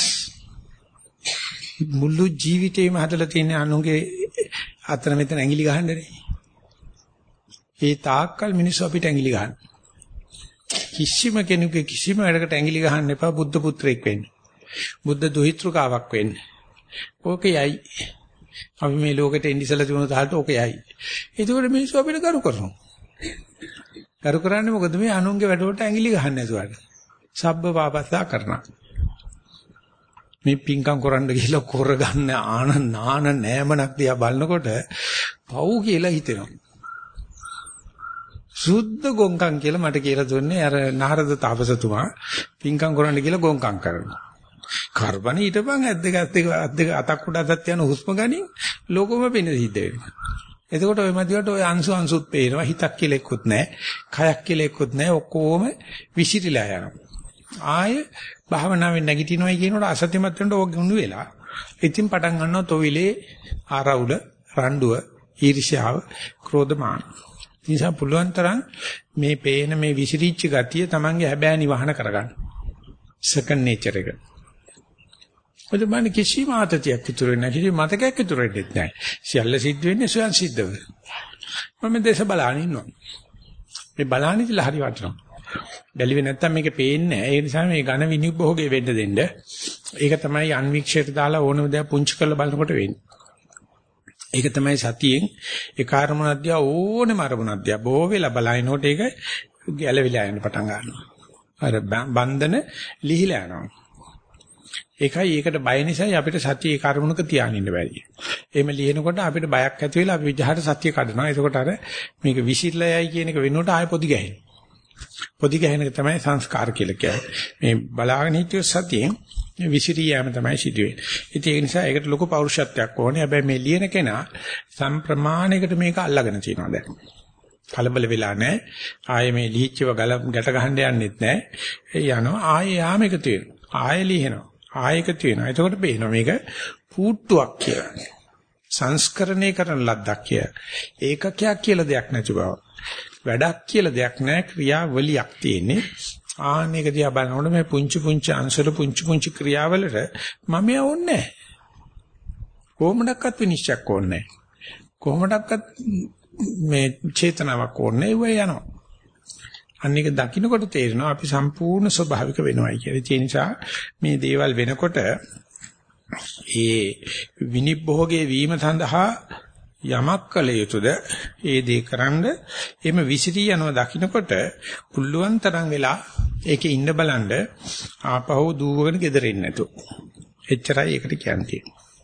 මුළු ජීවිතේම හදලා තියෙන අනුන්ගේ අතන මෙතන ඇඟිලි ගහන්නනේ. ඒ තාක්කල් මිනිස්සු අපිට ඇඟිලි ගන්න. කිසිම කෙනෙකුගේ කිසිම වැඩකට ඇඟිලි ගහන්න එපා බුද්ධ පුත්‍රයෙක් වෙන්න. බුද්ධ දුහිතෘකාවක් වෙන්න. ඕකේයි. අපි මේ ලෝකෙට එන්න ඉස්සලා තිබුණ තාලට ඕකේයි. ඒකෝට මිනිස්සු අපිට කරු කරනවා. කරු කරන්නේ මොකද මේ අනුන්ගේ වැඩවලට ඇඟිලි ගහන්න නැතුවට. සබ්බ පාපස්සා කරනවා. මේ පිංකම් කරන්න ගිහලා කරගන්න නාන නෑමනක් දිහා බලනකොට පව් කියලා හිතෙනවා. සුද්ධ ගොංකම් කියලා මට කියලා දුන්නේ අර නාරද තාපසතුමා පිංකම් කරන්න කියලා ගොංකම් කරනවා. කරබනේ ඊටපන් ඇද්දක අතක් උඩ අතක් යන හුස්ම ගනින් ලෝකෙම පෙන සිද්ධ වෙනවා. එතකොට ওই මැදියට ওই අංශුත් පේනවා හිතක් කියලා එක්කුත් නැහැ කයක් කියලා එක්කුත් නැහැ ඔක්කොම විසිරිලා යනවා. ආය භාවනාවෙන් නැගිටිනවයි කියනකොට අසත්‍යමත් වෙනකොට ඕක ගුණ වෙලා ඉතින් පටන් ගන්නවා තොවිලේ ආරවුල රණ්ඩුව ඊර්ෂ්‍යාව ක්‍රෝධමාන. නිසා පුළුවන් තරම් මේ පේන මේ විසිරිච්ච ගතිය Tamange හැබෑ නිවහන කරගන්න. සෙකන්ඩ් නේචර් එක. ඔය මම කිසිම ආතතියක් ඉතුරු වෙන්නේ නැහැ. කිසි මතකයක් ඉතුරු වෙන්නේ නැහැ. සියල්ල සිද්ධ වෙන්නේ ස්වයන් සිද්ධව. මම දේශ බලන ඉන්නවා. මේ බලන්නේ ඉතලා හරි වටනවා. බැලුවේ නැත්තම් මේක පේන්නේ නැහැ. ඒ නිසා මේ ඝන විනිභෝගය වෙන්න දෙන්න. ඒක තමයි අන්වික්ෂයට දාලා ඕනම දේ පුංචි කරලා බලනකොට වෙන්නේ. ඒක තමයි සතියෙන් ඒ කාර්මණද්‍ය ඕනම අරමුණක්ද බෝ වෙලා බලනකොට ඒක ගැලවිලා යන පටන් ගන්නවා. අර බන්ධන ලිහිලා යනවා. ඒකයි ඒකට බය නිසායි අපිට සතිය ඒ කාර්මණක තියාගෙන ඉන්න බැරි. එහෙම ලියනකොට අපිට බයක් ඇති වෙලා අපි විජහට සතිය කඩනවා. එතකොට අර මේක විසිරලයයි කියන එක වෙනකොට ආයෙ පොදි ගැහෙනවා. පොදි ගැහෙන එක තමයි සංස්කාර කියලා කියන්නේ. මේ බලාගෙන හිටියොත් සතියෙන් විසිරී යෑම තමයි සිදුවෙන්නේ. ඉතින් ඒ නිසා ඒකට ලොකු පෞරුෂත්වයක් ඕනේ. හැබැයි මේ ලියන කෙනා සම්ප්‍රමාණයකට මේක අල්ලගෙන තියෙනවා දැන්. කලබල වෙලා නැහැ. ආයේ මේ ලිහිච්චව ගැට ගහන්න යන්නෙත් නැහැ. ඒ යනවා ආයේ යාම එකතු වෙනවා. ආයේ ලිහිනවා. ආයේ එකතු වෙනවා. එතකොට පේනවා මේක පුට්ටුවක් කියලා. සංස්කරණය කරන ලද්දක් කියලා. ඒකකයක් කියලා දෙයක් නැති බව. වැඩක් කියලා දෙයක් නැහැ. ක්‍රියාවලියක් තියෙන්නේ. ආන්නේක දිහා බලනකොට මේ පුංචි පුංචි අංශවල පුංචි පුංචි ක්‍රියාවලට මම යවන්නේ නැහැ. කොහොමඩක්වත් විනිශ්චයක් ඕනේ නැහැ. කොහොමඩක්වත් මේ චේතනාවක් ඕනේ නැහැ. ඒව යනවා. අන්නේක දකින්නකොට තේරෙනවා අපි සම්පූර්ණ ස්වභාවික වෙනවයි කියලා. ඒ නිසා මේ දේවල් වෙනකොට ඒ විනිභෝගයේ වීම සඳහා යමක් කළ යුතුද ඒ දේ කරන්න එimhe විසිරී යනවා දකින්නකොට පුළුවන් තරම් වෙලා ඒකේ ඉන්න බලන්න ආපහු දුවගෙන ගෙදර එන්න නැතු. එච්චරයි ඒකට කියන්නේ.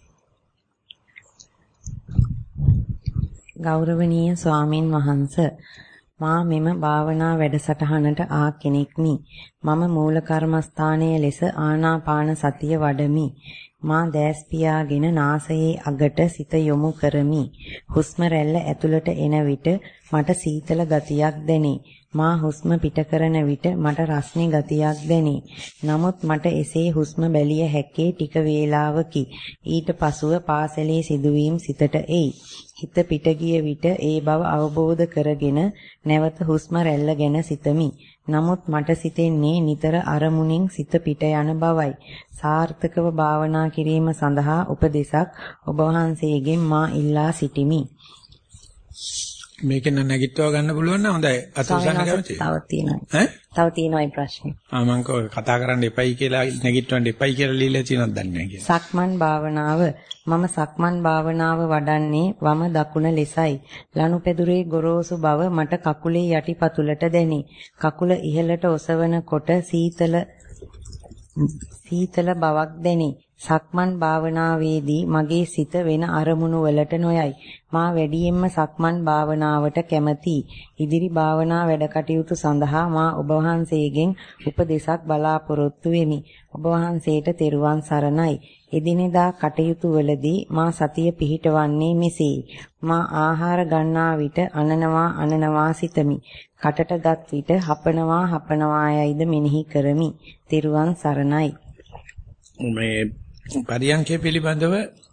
ගෞරවනීය ස්වාමින් වහන්සේ මා මෙම භාවනා වැඩසටහනට ආ කෙනෙක්මි. මම මූල කර්මස්ථානයේ ලෙස ආනාපාන සතිය වඩමි. මා දැස් පියාගෙන නාසයේ අගට සිත යොමු කරමි. හුස්ම රැල්ල ඇතුළට එන විට මට සීතල ගතියක් දැනේ. මා හුස්ම පිට කරන විට මට රස්නේ ගතියක් දැනේ. නමුත් මට එසේ හුස්ම බැලිය හැක්කේ ටික වේලාවකි. ඊට පසුව පාසලේ සිදුවීම් සිතට එයි. හිත පිට ගිය විට ඒ බව අවබෝධ කරගෙන නැවත හුස්ම රැල්ල ගැන සිතමි. නමුත් මට සිතෙන්නේ නිතර අරමුණින් සිත පිට යන බවයි. සාර්ථකව භාවනා කිරීම සඳහා උපදෙසක් ඔබ වහන්සේගෙන් මා ඉල්ලා සිටිමි. මේකෙන් නැගිටව ගන්න පුළුවන් නම් හොඳයි. අතුසන්න කැමතියි. තව තියෙනවා. තව තියෙනවා ප්‍රශ්නේ. මම කතා කරන්න එපයි කියලා නැගිටවන්න එපයි කියලා লীලා තියෙනවද දන්නේ නැහැ කියලා. සක්මන් භාවනාව මම සක්මන් භාවනාව වඩන්නේ වම දකුණ ලෙසයි. ලනුපෙදුරේ ගොරෝසු බව මට කකුලේ යටිපතුලට දැනේ. කකුල ඉහළට ඔසවනකොට සීතල බවක් දැනේ. සක්මන් භාවනාවේදී මගේ සිත වෙන අරමුණු වලට නොයයි. මා වැඩියෙන්ම සක්මන් භාවනාවට කැමැතියි. ඉදිරි භාවනා වැඩ කටයුතු සඳහා මා ඔබ වහන්සේගෙන් උපදෙසක් බලාපොරොත්තු වෙමි. ඔබ වහන්සේට තෙරුවන් සරණයි. එදිනෙදා කටයුතු වලදී මා සතිය පිහිටවන්නේ මෙසේයි. මා ආහාර ගන්නා විට අනනවා සිතමි. කටටගත් විට හපනවා යයිද මෙනෙහි කරමි. තෙරුවන් සරණයි. මේ පරියන්කේ පිළිබඳව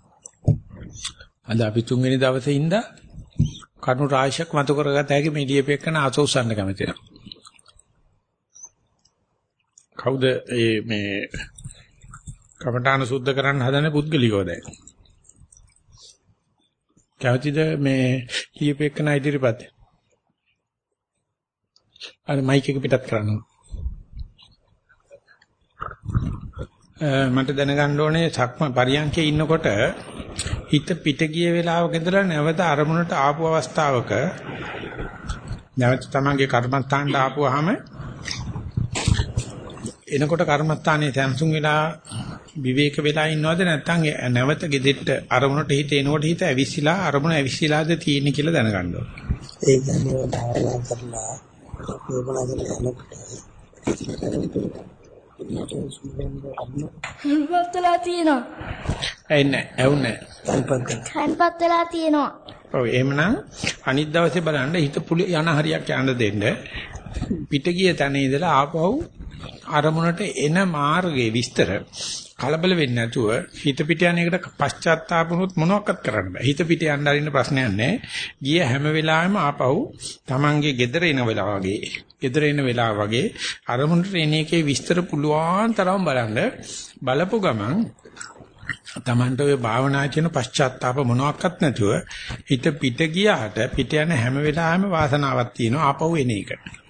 අද අපි 3 වෙනි දවසේ ඉඳලා කරුණු රාශියක් මතු කරගත හැකි මේ ලියපෙකන අසෝසන්න කැමති නැහැ. කවුද මේ කමඨාන සුද්ධ කරන්න හදන පුද්ගලිකෝ දැන්? කැමතිද මේ ලියපෙකන ඉදිරිපත්? අර මයික් එක පිටත් කරන්න. මට දැනගන්න ඕනේ සක්ම පරියන්කේ ඉන්නකොට හිත පිට ගිය වෙලාවක ඉඳලා නැවත අරමුණට ආපු අවස්ථාවක නැවත තමන්ගේ කර්මස්ථානට ආපුවාම එනකොට කර්මස්ථානයේ සංසුන් වෙලා විවේක වෙලා ඉන්නවද නැත්නම් නැවත ගෙදෙට්ට අරමුණට හිත එනකොට හිත ඇවිස්සලා අරමුණ ඇවිස්සලාද තියෙන්නේ කියලා දැනගන්න ඕනේ. ඒ කියන්නේ ධාරණා කරලා හන්පත්ලා තියෙනවා. එන්නේ ඇවුන්නේ. හන්පත් වෙලා තියෙනවා. ඔව් එහෙමනම් අනිත් දවසේ බලන්න හිත පුලි යන හරියක් යන්න දෙන්න. පිට ගිය තැන ඉඳලා ආපහු අරමුණට එන මාර්ගයේ විස්තර කලබල වෙන්නේ නැතුව හිත පිට යන එකට පශ්චාත්තාපුනොත් මොනවක්වත් කරන්න බෑ. හිත පිට යන්න අරින්න ප්‍රශ්නයක් නැහැ. ගිය හැම වෙලාවෙම ආපහු Tamange gedera එන වෙලාව වගේ අරමුණට එන එකේ විස්තර පුළුවන් තරම් බලන්න බලපු ගමන් Tamanට ඔය භාවනා කියන පශ්චාත්තාප මොනවක්වත් නැතුව හිත පිට ගියාට පිට යන හැම වෙලාවෙම වාසනාවක් තියෙනවා ආපහු එන එක.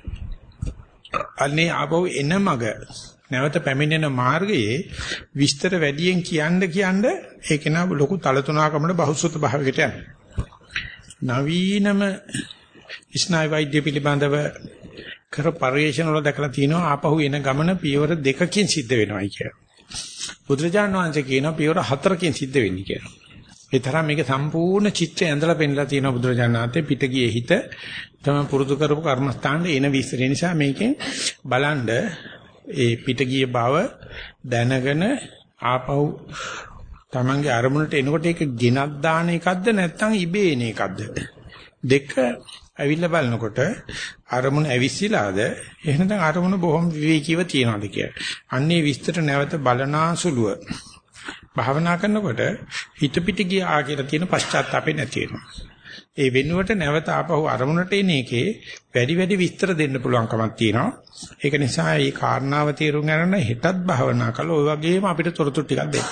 අනේ ආපහු එන මග නැවත පැමිණෙන මාර්ගයේ විස්තර වැඩියෙන් කියන්න ඒක නා ලොකු තලතුණකමකට බහුසුත භාවයකට යනවා. නවීනම ස්නායු වෛද්‍ය පිළිබඳව කර පරිශන වල දැකලා තියෙනවා ආපහු එන ගමන පියවර 2කින් සිද්ධ වෙනවායි කියලා. බුදුරජාණන් වහන්සේ කියනවා පියවර 4කින් සිද්ධ වෙන්නේ කියලා. ඒ තරම් මේක සම්පූර්ණ චිත්‍රය ඇඳලා පෙන්නලා තියෙනවා බුදුරජාණන් වහන්සේ පිටගියේ හිත තමයි පුරුදු කරපු කර්මස්ථානයේ එන විස්තරය නිසා මේකෙන් බලන්න ඒ පිටගිය බව දැනගෙන ආපහු තමන්ගේ අරමුණට එනකොට ඒක ගෙනත් දාන එකක්ද නැත්නම් ඉබේ එන එකක්ද දෙක ඇවිල්ලා බලනකොට අරමුණ ඇවිස්සීලාද එහෙනම් අරමුණ බොහොම විවේකීව තියනවාද කියලා. අන්නේ විස්තර නැවත බලනාසුලුව භාවනා කරනකොට හිත පිට ගියා කියලා තියෙන පශ්චාත්තාපේ නැති වෙනවා. ඒ වෙනුවට නැවත ආපහු අරමුණට එන එකේ වැඩි විස්තර දෙන්න පුළුවන්කමක් තියෙනවා. ඒක නිසා මේ කාරණාව තේරුම් ගන්න හෙටත් භාවනා කළා ඔය වගේම අපිට තොරතුරු ටිකක් දෙන්න.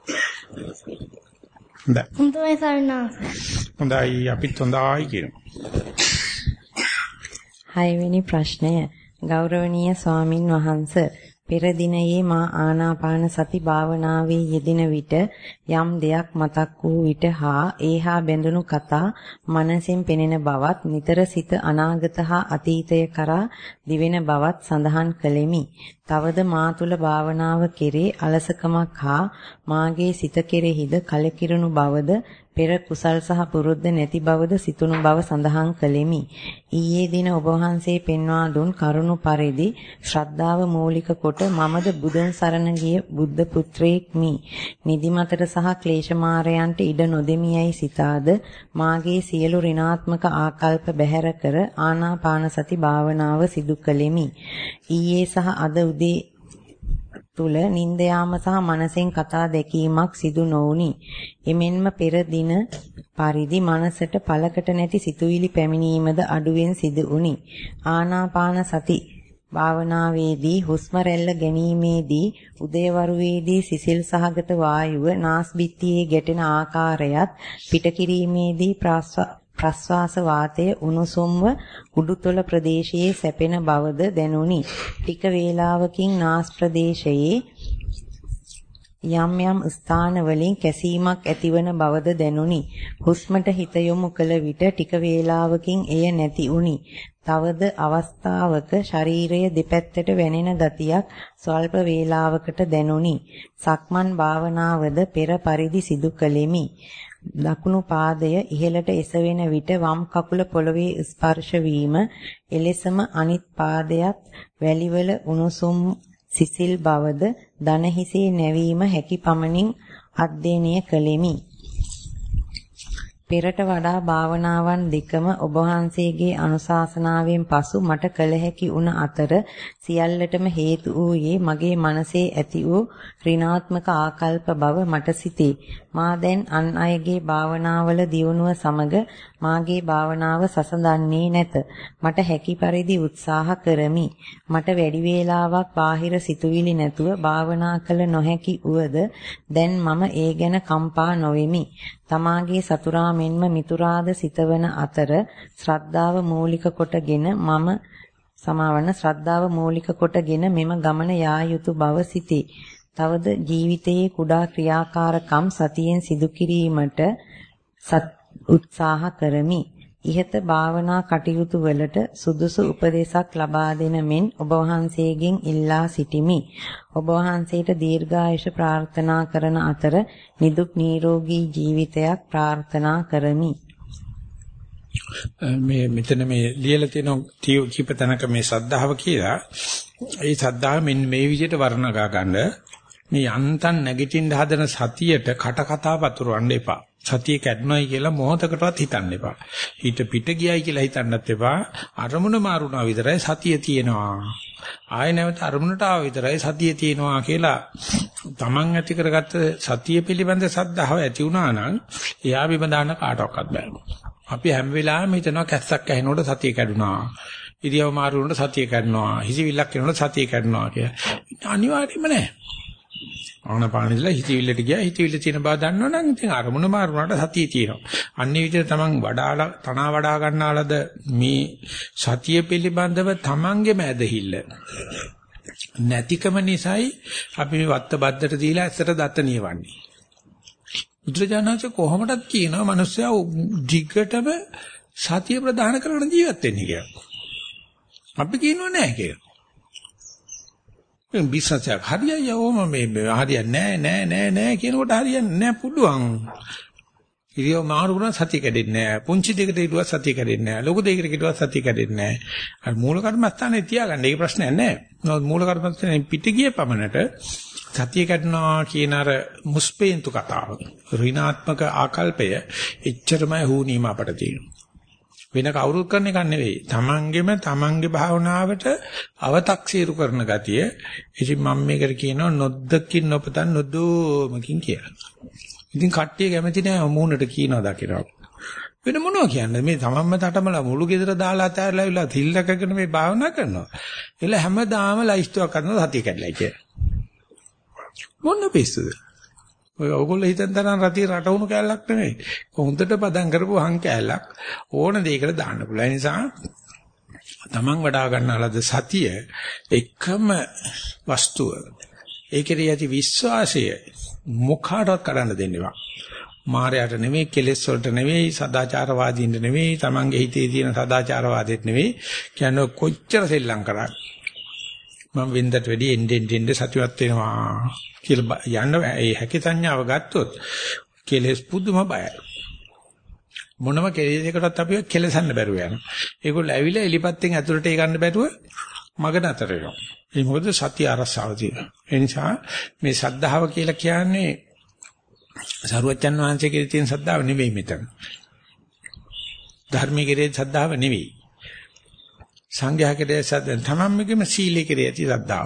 හොඳයි සරණාස. හොඳයි අපිත් හොඳයි කියනවා. 6 වෙනි ප්‍රශ්නය ගෞරවනීය ස්වාමින් වහන්සේ පෙර දිනයේ මා ආනාපාන සති භාවනාවේ යෙදෙන විට යම් දෙයක් මතක් වූ විට හා ඒහා බැඳුණු කතා මනසෙන් පෙනෙන බවත් නිතර සිත අනාගත හා අතීතය කරා දිවෙන බවත් සඳහන් කළෙමි. තවද මා තුල භාවනාව කෙරේ අලසකමක් හා මාගේ සිත කෙරෙහිද කලකිරුණු බවද පෙර කුසල් සහ පුරුද්ද නැති බවද සිතුණු බව සඳහන් කළෙමි. ඊයේ දින ඔබ වහන්සේ පෙන්වා දුන් කරුණු පරිදි ශ්‍රද්ධාව මූලික කොට මමද බුදුන් සරණ ගිය බුද්ධ පුත්‍රයෙක්මි. නිදිමතට සහ ක්ලේශ මාරයන්ට ඉඩ නොදෙමියයි සිතාද මාගේ සියලු ඍණාත්මක ආකල්ප බැහැර කර ආනාපාන සති භාවනාව සිදු කළෙමි. ඊයේ සහ අද උදේ තුල නිින්ද යාම සහ මනසෙන් කතා දැකීමක් සිදු නොවුනි. එමෙන්ම පෙර දින පරිදි මනසට පළකට නැති සිතුවිලි පැමිණීමද අඩුවෙන් සිදු වුනි. ආනාපාන සති භාවනාවේදී හුස්ම රැල්ල ගැනීමේදී උදේවරුවේදී සිසිල් සහගත වායුව නාස්බිත්තියේ ගැටෙන ආකාරයත් පිටකිරීමේදී ප්‍රස්වාස වාතයේ උණුසුම්ව උඩුතොල ප්‍රදේශයේ සැපෙන බවද දැනුනි. ටික වේලාවකින් නාස් ප්‍රදේශයේ යම් යම් ස්ථාන වලින් කැසීමක් ඇතිවන බවද දැනුනි. හුස්මට හිත යොමු කළ විට ටික වේලාවකින් එය නැති වුනි. තවද අවස්ථාවක ශරීරය දෙපැත්තට වැනෙන ගතියක් ස්වල්ප වේලාවකට දැනුනි. සක්මන් භාවනාවද පෙර පරිදි සිදු කළෙමි. දකුණු පාදය ඉහළට එසවෙන විට වම් කකුල පොළවේ ස්පර්ශ වීම එලෙසම අනිත් පාදයට වැලිවල උණුසුම් සිසිල් බවද දන හිසේ නැවීම හැකි පමණින් අධ්‍යයනය කළෙමි. පෙරට වඩා භාවනාවන් දෙකම ඔබ වහන්සේගේ අනුශාසනාවෙන් පසු මට කළ හැකි වුණ අතර සියල්ලටම හේතු වූයේ මගේ මනසේ ඇති වූ ඍණාත්මක ආකල්ප බව මට සිතේ. මා දැන් අන් අයගේ භාවනාවල දියුණුව සමග මාගේ භාවනාව සසඳන්නේ නැත. මට හැකි පරිදි උත්සාහ කරමි. මට වැඩි වේලාවක් බාහිර සිතුවිලි නැතුව භාවනා කළ නොහැකි වුවද දැන් මම ඒ ගැන කම්පා නොවෙමි. තමාගේ සතුරා මෙන්ම මිතුරාද සිතවන අතර ශ්‍රද්ධාව මූලික කොටගෙන මෙම ගමන යා යුතු බව සිතේ. තවද ජීවිතයේ කුඩා ක්‍රියාකාරකම් සතියෙන් සිදු කිරීමට උත්සාහ කරමි. ඉහත භාවනා කටයුතු වලට සුදුසු උපදේශක් ලබා දෙන මෙන් ඔබ වහන්සේගෙන් ඉල්ලා සිටිමි. ඔබ වහන්සේට දීර්ඝායුෂ ප්‍රාර්ථනා කරන අතර නිදුක් නිරෝගී ජීවිතයක් ප්‍රාර්ථනා කරමි. මෙතන මේ ලියලා තියෙන කීප තැනක මේ සද්ධාව කියලා ඒ සද්ධාව මෙන්න මේ විදිහට වර්ණගා ගන්න මේ යන්තම් නැගිටින්න හදන සතියට කට කතා වතුරවන්න එපා. සතිය කැඩුනයි කියලා මොහොතකටවත් හිතන්න එපා. හිත පිට ගියයි කියලා හිතන්නත් එපා. අරමුණ මාරුණා විතරයි සතිය තියෙනවා. ආය නැවත අරමුණට ආව විතරයි සතිය තියෙනවා කියලා තමන් ඇති කරගත්ත සතිය පිළිබඳ සද්ධාව ඇති වුණා නම් එයා විමදාන කාටවත් බෑ. අපි හැම වෙලාවෙම හිතනවා කැස්සක් ඇහෙනකොට සතිය කැඩුනා. ඉරියව් මාරු වුණොත් සතිය කැඩුනා. හිසිවිල්ලක් එනකොට සතිය කැඩුනා කියලා. අනිවාර්යයෙන්ම නෑ. ආනපානෙදලා හිතවිල්ලට ගියා. හිතවිල්ල තියෙන බව දන්නවනම් ඉතින් අරමුණ මාරු වුණාට සතිය තියෙනවා. අන්නේ විදිහට තමන් වඩා ගන්නාලද මේ සතිය පිළිබඳව තමන්ගේම ඇදහිල්ල නැතිකම නිසායි අපි මේ වත්ත බද්දට දීලා ඇත්තට දත නියවන්නේ. බුදුරජාණන්සේ කොහොමදත් කියනවා මිනිස්සයා දිගටම සතිය ප්‍රදාන කරගෙන ජීවත් වෙන්න කියලා. අපි කියනවා නෑ කියලා. මේ බිස්නස් එක හරියයි යවම මේ හරියන්නේ නෑ කියනකොට හරියන්නේ නෑ පුළුවන්. ඉරියව් මාරු කරන සතිය කැඩෙන්නේ නෑ. පුංචි දෙයකට හිටුවා සතිය කැඩෙන්නේ නෑ. ලොකු දෙයකට හිටුවා සතිය කැඩෙන්නේ නෑ. අර මූල කර්මස්ථානේ තියාගන්න. ඒක ප්‍රශ්නයක් නෑ. නමුත් මූල කර්මස්ථානේ පිට ගිය පමණට සතිය කැඩනවා කියන අර මුස්පේන්තු කතාව ඍණාත්මක ආකල්පය එච්චරමයි හුනීම අපට තියෙනවා. වෙන කවුරුත් කරන එකක් නෙවෙයි. තමන්ගේ භාවනාවට අව탁සීරු කරන ගතිය. ඉතින් මම මේකට කියනවා නොද්දකින් නොපතන් නොදෝමකින් කියලා. ඉතින් කට්ටිය කැමති නෑ මූණට කියනවා දකිනවා. වෙන මොනවා කියන්නේ මේ තමන්ම තටමලා මුළු ගෙදර දාලා අතහැරලා ඉවලා තිල්ලකගෙන මේ භාවනා කරනවා. එල හැමදාම ලයිස්තුවක් කරනවා සතිය කැඩලා කියලා. මොන පිස්සුද? ඔය ඔයගොල්ලෝ හිතන තරම් රතිය රටවුණු කැලලක් නෙමෙයි. හොඳට පදම් කරපු හං කැලලක් ඕන දෙයකට දාන්න පුළුවන්. ඒ නිසා තමන් වඩා ගන්නාලද සතිය එකම වස්තුව. ඒකේ ඇති විශ්වාසය මොකාටවත් කඩන්න දෙන්නවා. මායයට නෙමෙයි, කෙලෙස් වලට නෙමෙයි, සදාචාරවාදීන්ට නෙමෙයි, තමන්ගේ හිතේ තියෙන සදාචාරවාදෙත් නෙමෙයි. කියන්නේ කොච්චර සෙල්ලම් කරා මම වෙන්දට වැඩි එන්ඩෙන්ඩෙන්ඩ සතුටුවත් වෙනවා කියලා යන්න ඒ හැකි සංඥාව ගත්තොත් කෙලෙස් පුදුම බයයි. මොනම කෙලෙසයකටත් අපි කෙලසන්න බැරුව යනවා. ඒගොල්ලෝ ඇවිල්ලා එලිපත්තෙන් ඇතුළට ඒ ගන්න බැරුව මග නතර වෙනවා. ඒ මොකද සතිය අරසාව තියෙනවා. ඒ නිසා මේ සද්ධාව කියලා කියන්නේ සරුවච්චන් වහන්සේ කෙරේ තියෙන සද්ධාව නෙවෙයි මෙතන. ධර්මයේ කෙරේ සද්ධාව නෙවෙයි. සංඝයා කෙරේ සද්ධාව තමන්ගේම සීලයේ කෙරේ ඇති සද්ධාව.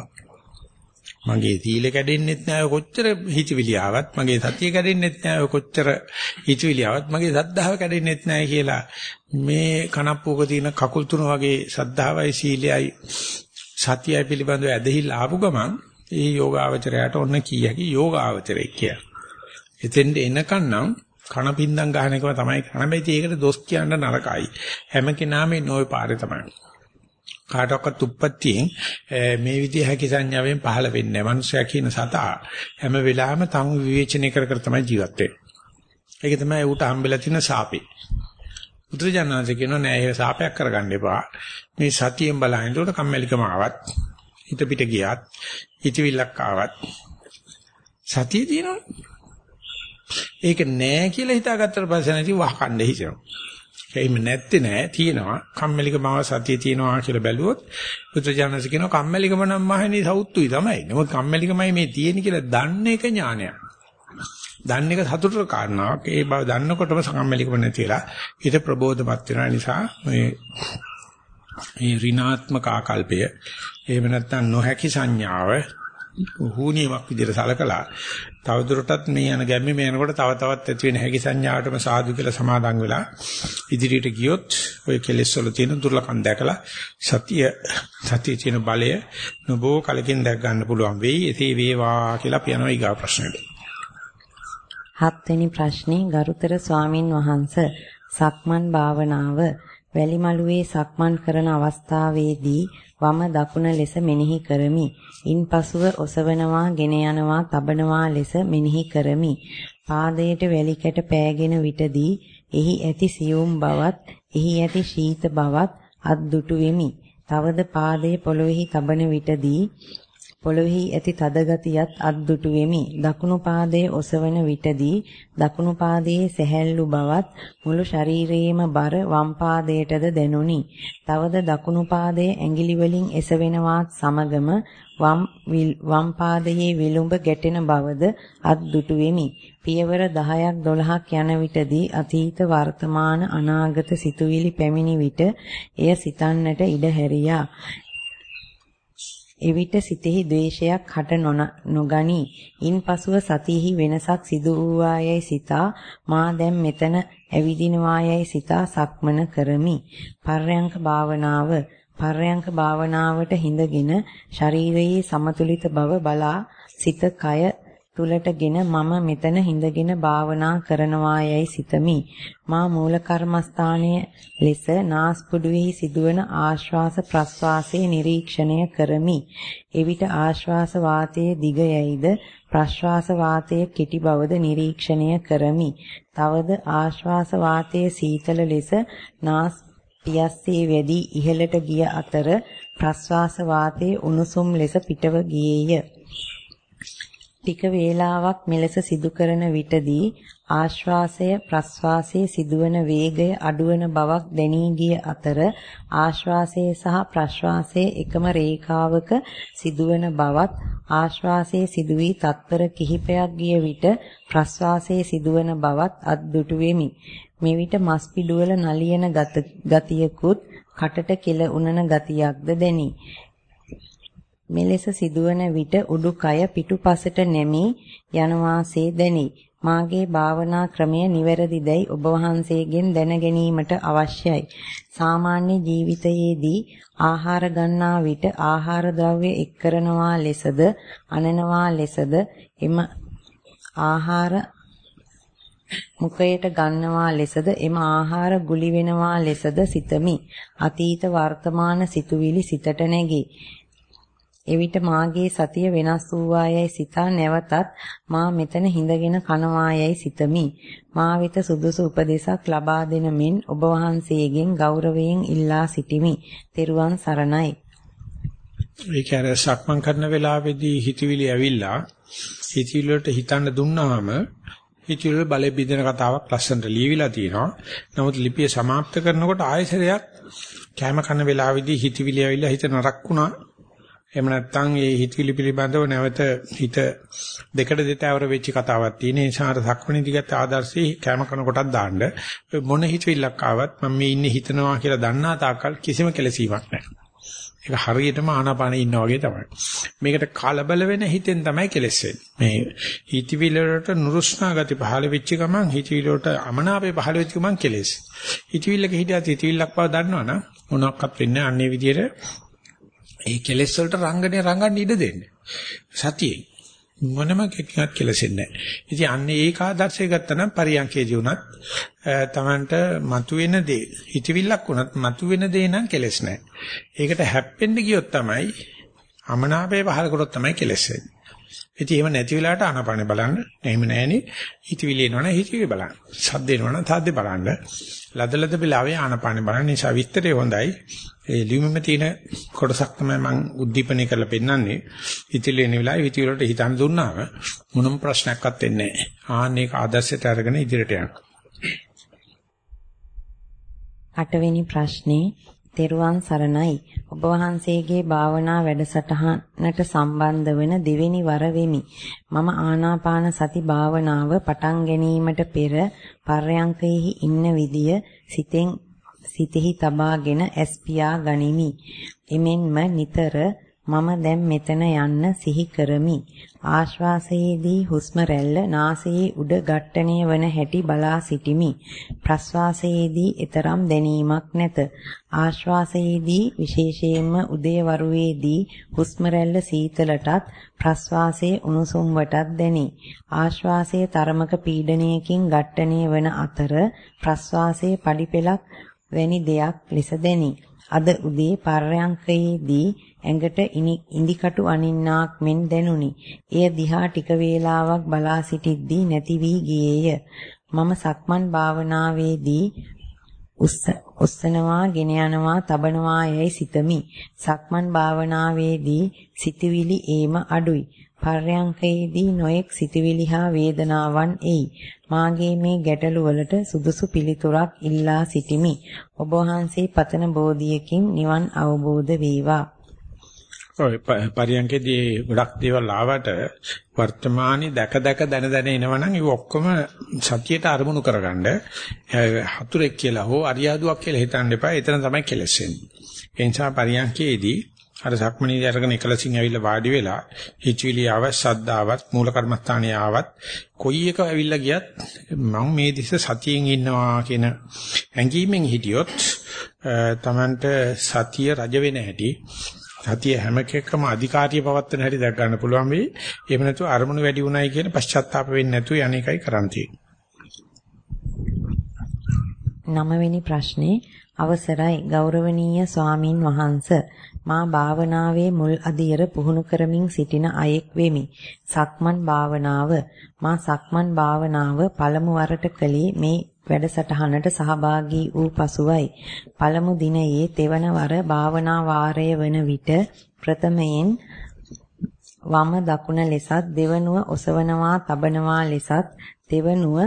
මගේ සීල කැඩෙන්නෙත් නෑ කොච්චර හිතවිලි ආවත්, මගේ සතිය කැඩෙන්නෙත් නෑ කොච්චර හිතවිලි ආවත්, මගේ සද්ධාව කැඩෙන්නෙත් නෑ කියලා මේ කනප්පුවක තියෙන කකුල් තුන වගේ සද්ධාවයි සීලයයි සතියයි පිළිබඳව ඇදහිල්ල ආපු ගමන් ඒ යෝගාවචරයට ඔන්න කීයකි යෝගාවචරය කියලා. එතෙන්ද එනකන් නම් කන පින්දම් ගන්න එකම තමයි කරන්නේ. ඒකට දොස් කියන්න නරකයි. හැම කෙනාම ඉන්නේ ওই පාරේ තමයි. කාටවත් උප්පත්තියෙන් මේ විදිහ හැකි සංඥාවෙන් පහළ වෙන්නේ නැහැ. මනුස්සයා කියන සතා හැම වෙලාවෙම තම විවේචනය කර කර තමයි ජීවත් වෙන්නේ. ඒක තමයි ඌට හම්බෙලා තියෙන සාපේ. බුදුරජාණන්සේ කියනවා නෑ ඒක සාපයක් කරගන්න එපා. මේ සතියෙන් බලහින්න උඩ කම්මැලිකම ආවත්, හිත පිට ගියත්, හිතවිල්ලක් ආවත් සතිය තියෙනවා. ඒක නෑ කියලා හිතාගත්තට පස්සේ නැති වහකණ්ඩේ හිතෙනවා. ඒෙම නැත්තේ නෑ තියෙනවා. කම්මැලිකම සතිය තියෙනවා කියලා බැලුවොත් බුදුජානක කියනවා කම්මැලිකම නම් මහණේ සෞතුයි තමයි. නමුත් කම්මැලිකමයි මේ තියෙන්නේ කියලා දන්න එක ඥානයක්. දන්න එක සතුටට කාරණාවක්. ඒ බව දන්නකොටම කම්මැලිකම නැතිලා හිත ප්‍රබෝධමත් වෙන නිසා මේ ඍණාත්මක ආකල්පය එහෙම නැත්නම් නොහැකි සංඥාව හුනියමක් විදිහට සලකලා තවදුරටත් මේ යන ගැම්මේ මේ යනකොට තව තවත් ඇති වෙන හැකි සංඥාවටම සාදු කියලා සමාදන් වෙලා ඉදිරියට ගියොත් ඔය කෙලෙස් වල තියෙන දුර්ලභම් දැකලා සතියේ තියෙන බලය නොබෝ කලකින් දැක් ගන්න පුළුවන් වෙයි. එසේ වේවා කියලා අපි යනවා ඊගා ප්‍රශ්නෙට. 7 වෙනි ප්‍රශ්නේ ගරුතර ස්වාමින් වහන්සේ සක්මන් භාවනාව වැලිමලුවේ සක්මන් කරන අවස්ථාවේදී වම දකුණ ලෙස මෙනෙහි කරමි. ඉන්පසුව ඔසවනවා, ගෙන යනවා, තබනවා ලෙස මෙනෙහි කරමි. පාදයට වැලි කැට පෑගෙන විටදී එහි ඇති සියුම් බවත්, එහි ඇති ශීත බවත් අද්දුටු වෙමි. තවද පාදයේ පොළොවේහි තබන විටදී පොළොවේහි ඇති තද ගතියත් අද්දුටු වෙමි. දකුණු පාදයේ ඔසවන විටදී දකුණු පාදයේ සැහැල්ලු බවත් මුළු ශරීරයේම බර වම් පාදයටද දැනුනි. තවද දකුණු පාදයේ ඇඟිලි වලින් එසවෙනවත් සමගම වම් පාදයේ විලුඹ ගැටෙන බවද අද්දුටු වෙමි. පියවර 10ක් 12ක් යන විටදී අතීත වර්තමාන අනාගත සිතුවිලි පැමිණි විට එය සිතන්නට ඉඩ හැරියා. එවිට සිතෙහි ද්වේෂයක් හට නොගනී. ඉන්පසුව සතියෙහි වෙනසක් සිදු වූවායයි සිතා මා දැන් මෙතන ඇවිදිනවායයි සිතා සක්මන කරමි. පර්යංක භාවනාවට හිඳගෙන ශරීරයේ සමතුලිත බව බලා සිත කය තුලටගෙන මම මෙතන හිඳගෙන භාවනා කරනවායයි සිතමි. මා මූල කර්මස්ථානයේ ලෙස නාස්පුඩුවේ සිදුවන ආශ්වාස ප්‍රශ්වාසයේ නිරීක්ෂණය කරමි. එවිට ආශ්වාස වාතයේ දිග යයිද ප්‍රශ්වාස වාතයේ කෙටි බවද නිරීක්ෂණය කරමි. තවද ආශ්වාස වාතයේ සීතල ලෙස නාස් පියස්සේ වැඩි ඉහළට ගිය අතර ප්‍රශ්වාස වාතයේ උණුසුම් ලෙස පිටව ගියේය. ටික වේලාවක් මෙලෙස සිදු කරන විටදී ආශ්වාසය ප්‍රශ්වාසයේ සිදුවන වේගය අඩුවන බවක් දැනී ගිය අතර ආශ්වාසයේ සහ ප්‍රශ්වාසයේ එකම රේඛාවක සිදුවන බවත් ආශ්වාසයේ සිදුවී තත්පර කිහිපයක් ගිය විට ප්‍රශ්වාසයේ සිදුවන බවත් අද්දුටු වෙමි. මෙවිට මස් පිඩුවල නලියන ගතියකුත් කටට කෙල උනන ගතියක්ද දැනි. මෙලෙස සිදුවන විට උඩුකය පිටුපසට නැමී යන වාසේ දැනි. මාගේ භාවනා ක්‍රමය නිවැරදිදයි ඔබ වහන්සේගෙන් දැන ගැනීමට අවශ්‍යයි. සාමාන්‍ය ජීවිතයේදී ආහාර ගන්නා විට ආහාර ද්‍රව්‍ය එක් කරනවා ලෙසද අනනවා ලෙසද එම ආහාර මුඛයට ගන්නවා ලෙසද එම ආහාර ගුලි වෙනවා ලෙසද සිතමි. අතීත වර්තමාන සිතුවිලි සිතට නැගී. එවිට මාගේ සතිය වෙනස් වූවායයි සිතා නැවතත් මා මෙතන හිඳගෙන කනවායයි සිතමි. මා වෙත සුදුසු උපදේශක් ලබා දෙන මෙන් ඔබ වහන්සේගෙන් ගෞරවයෙන් ඉල්ලා සිටිමි. තෙරුවන් සරණයි. ඒ කියන්නේ සක්මන් කරන වෙලාවේදී හිතවිලි ඇවිල්ලා හිතවිලි වලට හිතන්න දුන්නාම හිතවිලි බලෙ බින්දන කතාවක් ලස්සනට ලියවිලා තියෙනවා. නමුත් ලිපිය સમાપ્ત කරනකොට ආයෙසරයක් කැම කන වෙලාවේදී හිතවිලි ඇවිල්ලා හිත නරක් වුණා. එහෙම නැත්නම් මේ හිතවිලි පිළිබඳව නැවත හිත දෙකට දෙතවර වෙච්ච කතාවක් තියෙන නිසා අර සක්මණේදී ගත්ත ආදර්ශي කැම කන කොටක් දාන්න මොන හිතවිල්ලක් ආවත් මම මේ ඉන්නේ හිතනවා කියලා දන්නා තාක්කල් කිසිම කෙලසීමක් නැහැ. ඒක හරියටම ආනාපානෙ ඉන්නා වගේ තමයි. මේකට කලබල වෙන හිතෙන් තමයි කෙලස් වෙන්නේ. මේ හිතවිලි වලට නුරුස්නා ගති පහළ වෙච්ච ගමන් හිතවිලි වලට අමනාපේ පහළ වෙච්ච ගමන් කෙලස්. හිතවිල්ලක හිටියත් හිතවිල්ලක් බව දන්නවනම් මොනක්වත් වෙන්නේ අන්නේ විදියට ඒ කෙලෙස් වලට රංගන්න ඉඩ දෙන්න. සතියේ මොනම කෙනෙක් කෙලෙසෙන්නේ නැහැ. ඉතින් අන්නේ ඒක ආදර්ශය ගත්තනම් පරියන්කේදී උනත් තමන්ට මතුවෙන දේ හිතවිල්ලක් උනත් මතුවෙන දේ නම් කෙලෙස් නැහැ. ඒකට හැප්පෙන්න ගියොත් තමයි අමනාපේ පහල කරොත් තමයි කෙලෙස් වෙන්නේ. ඉතින් එහෙම නැති වෙලාවට ආනපනේ බලන්න. එහෙම නැහෙනේ හිතවිලි එනවනම් හිතවිලි බලන්න. සද්ද එනවනම් සද්ද බලන්න. ලදලද වෙලාවේ ආනපනේ බලන්න. නිසා විස්තරේ හොඳයි. ඒ ලියුමෙම තියෙන කොටසක් තමයි මම උද්දීපනය කරලා පෙන්නන්නේ. හිතවිලි එන වෙලාවේ හිතවිලි වලට හිතන් දුන්නාම මොනම ප්‍රශ්නයක්වත් වෙන්නේ නැහැ. ආන්න ඒක ආදර්ශයට අරගෙන ඉදිරියට යන්න. 8 වෙනි ප්‍රශ්නේ තෙරුවන් සරණයි. ඔබ වහන්සේගේ භාවනා වැඩසටහනට සම්බන්ධ වන දෙවෙනි වර වෙමි. මම ආනාපාන සති භාවනාව පටන් ගැනීමට පෙර පර්යංකයෙහි ඉන්න විදිය සිතෙහි තබාගෙන ඇස්පියා ගනිමි. එමෙන්ම නිතර මම දැන් මෙතන යන්න සිහි කරමි. ආශ්වාසයේදී හුස්ම රැල්ල නාසයේ උඩ ඝට්ටණය වන හැටි බලා සිටිමි. ප්‍රශ්වාසයේදී ඊතරම් දැනීමක් නැත. ආශ්වාසයේදී විශේෂයෙන්ම උදේවරුවේදී හුස්ම රැල්ල සීතලටත් ප්‍රශ්වාසයේ උණුසුම් වටත් දැනේ. ආශ්වාසයේ තරමක පීඩනයකින් ඝට්ටණය වන අතර ප්‍රශ්වාසයේ පඩිපෙලක් වැනි දෙයක් ලෙස දැනේ. අද උදේ පර්යංකයේදී ඇඟට ඉඳිකටු අනින්නාක් මෙන් දැනුනි. එය දිහා ටික වේලාවක් බලා සිටිද්දී නැති වී ගියේය. මම සක්මන් භාවනාවේදී උස්සනවා, ගෙන යනවා, තබනවා යයි සිතමි. සක්මන් භාවනාවේදී සිතවිලි ඒම අඩුයි. පර්යංකයේදී නොඑක් සිතවිලි හා වේදනාවන් එයි. මාගේ මේ ගැටලු වලට සුදුසු පිළිතුරක් ඉල්ලා සිටිමි. ඔබ වහන්සේ පතන බෝධියකින් නිවන් අවබෝධ වේවා. ඔය පරියන්කේදී ගොඩක් දේවල් ආවට වර්තමානයේ දැක දැන එනවනම් ඒ ඔක්කොම සතියට අරමුණු කරගන්න හතුරෙක් කියලා හෝ අරියාදුවක් කියලා හිතන්න එපා. එතන තමයි කෙලස් වෙන්නේ. ඒ නිසා පරියන්කේදී අර සක්මණේදී අරගෙන එකලසින් ඇවිල්ලා වාඩි වෙලා හිචවිලි ආවත් ශබ්දාවත් මූල කර්මස්ථානයේ ආවත් කොයි එක ඇවිල්ලා ගියත් මම මේ දිස සතියෙන් ඉන්නවා කියන හැඟීමෙන් හිටියොත් තමන්ට සතිය රජ වෙන හැටි සතිය හැම එකකම අධිකාරිය පවත්වන හැටි දැක් ගන්න පුළුවන් වෙයි. එහෙම නැතුව අරමුණු වැඩි උනායි කියන පශ්චාත්තාප වෙන්නේ නැතුව යන්නේකයි කරන් තියෙන්නේ. 9 වෙනි ප්‍රශ්නේ අවසරයි ගෞරවනීය ස්වාමින් වහන්සේ මා භාවනාවේ මුල් අදියර පුහුණු කරමින් සිටින අයෙක් වෙමි. සක්මන් භාවනාව පළමු වරට කළේ මේ වැඩසටහනට සහභාගී වූ පසුවයි. පළමු දිනයේ තෙවන වර භාවනා වාරය වන විට ප්‍රථමයෙන් වම දකුණ ලෙසත් දෙවනුව ඔසවනවා තබනවා ලෙසත් දෙවනුව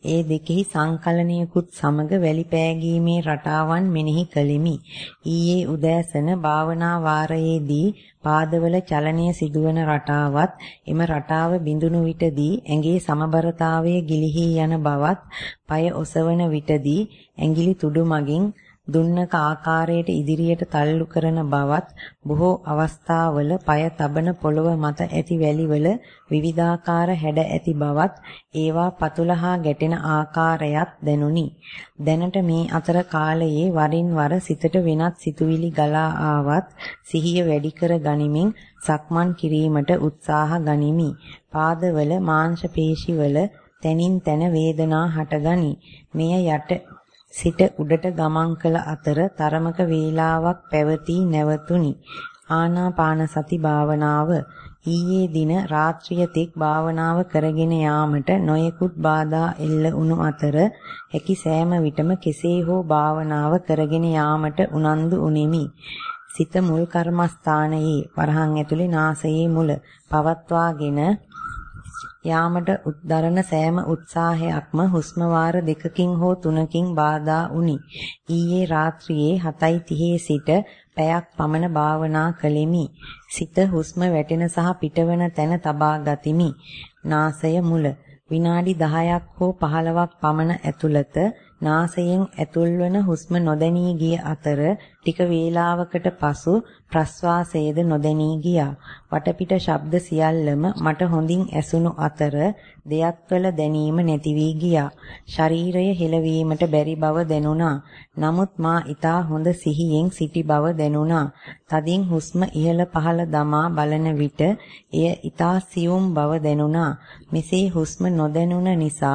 ඒ දෙකෙහි සංකලනයකුත් සමග වැලි පෑගීමේ රටාවන් මෙනෙහි කළෙමි. ඊයේ උදෑසන භාවනා වාරයේදී පාදවල චලනය සිදුවන රටාවත් එම රටාව බිඳුණු විටදී ඇඟේ සමබරතාවය ගිලිහී යන බවත්, পায় ඔසවන විටදී ඇඟිලි තුඩු මගින් දුන්නක ආකාරයට ඉදිරියට තල්ලු කරන බවත්, බොහෝ අවස්ථාවල পায় තබන පොළව මත ඇති වැලිවල විවිධාකාර හැඩ ඇති බවත්, ඒවා පතුලහා ගැටෙන ආකාරයත් දැනුනි. දැනට මේ අතර කාලයේ වරින් වර සිතට වෙනත් සිතුවිලි ගලා ආවත් සිහිය වැඩි කර ගනිමින් සක්මන් කිරීමට උත්සාහ ගනිමි. පාදවල මාංශ පේශිවල තනින් තන වේදනා හටගනි. මෙය යට සිට උඩට ගමන් කළ අතර තරමක වේලාවක් පැවතී නැවතුණි. ආනාපාන සති භාවනාව ඊයේ දින රාත්‍රිය තෙක් භාවනාව කරගෙන යාමට නොයෙකුත් බාධා එල්ල වුණු අතර හැකි සෑම විටම කෙසේ හෝ භාවනාව කරගෙන යාමට උනන්දු උනේමි. සිත මුල් කර්මස්ථානයේ වරහන් ඇතුලේ නාසයේ මුල පවත්වාගෙන යාමට උද්දරන සෑම උත්සාහයක්ම හුස්ම වාර 2කින් හෝ 3කින් බාධා වුනි. ඊයේ රාත්‍රියේ 7:30 සිට පැයක් පමණ භාවනා කළෙමි. සිත හුස්ම වැටෙන සහ පිටවන තැන තබා ගතිමි. නාසය මුල විනාඩි 10ක් හෝ 15ක් පමණ ඇතුළත නාසයෙන් ඇතුල්වන හුස්ම නොදැනී ගිය අතර ටික වේලාවකට පසු ප්‍රස්වාසයේද නොදැනී ගියා. වටපිට ශබ්ද සියල්ලම මට හොඳින් ඇසුණු අතර දෙයක්වල දැනීම නැති වී ගියා. ශරීරය හෙලවීමට බැරි බව දැනුණා. නමුත් මා ඊටා හොඳ සිහියෙන් සිටි බව දැනුණා. තදින් හුස්ම ඉහළ පහළ දමා බලන විට එය ඊටා සියුම් බව දැනුණා. මෙසේ හුස්ම නොදැනුණ නිසා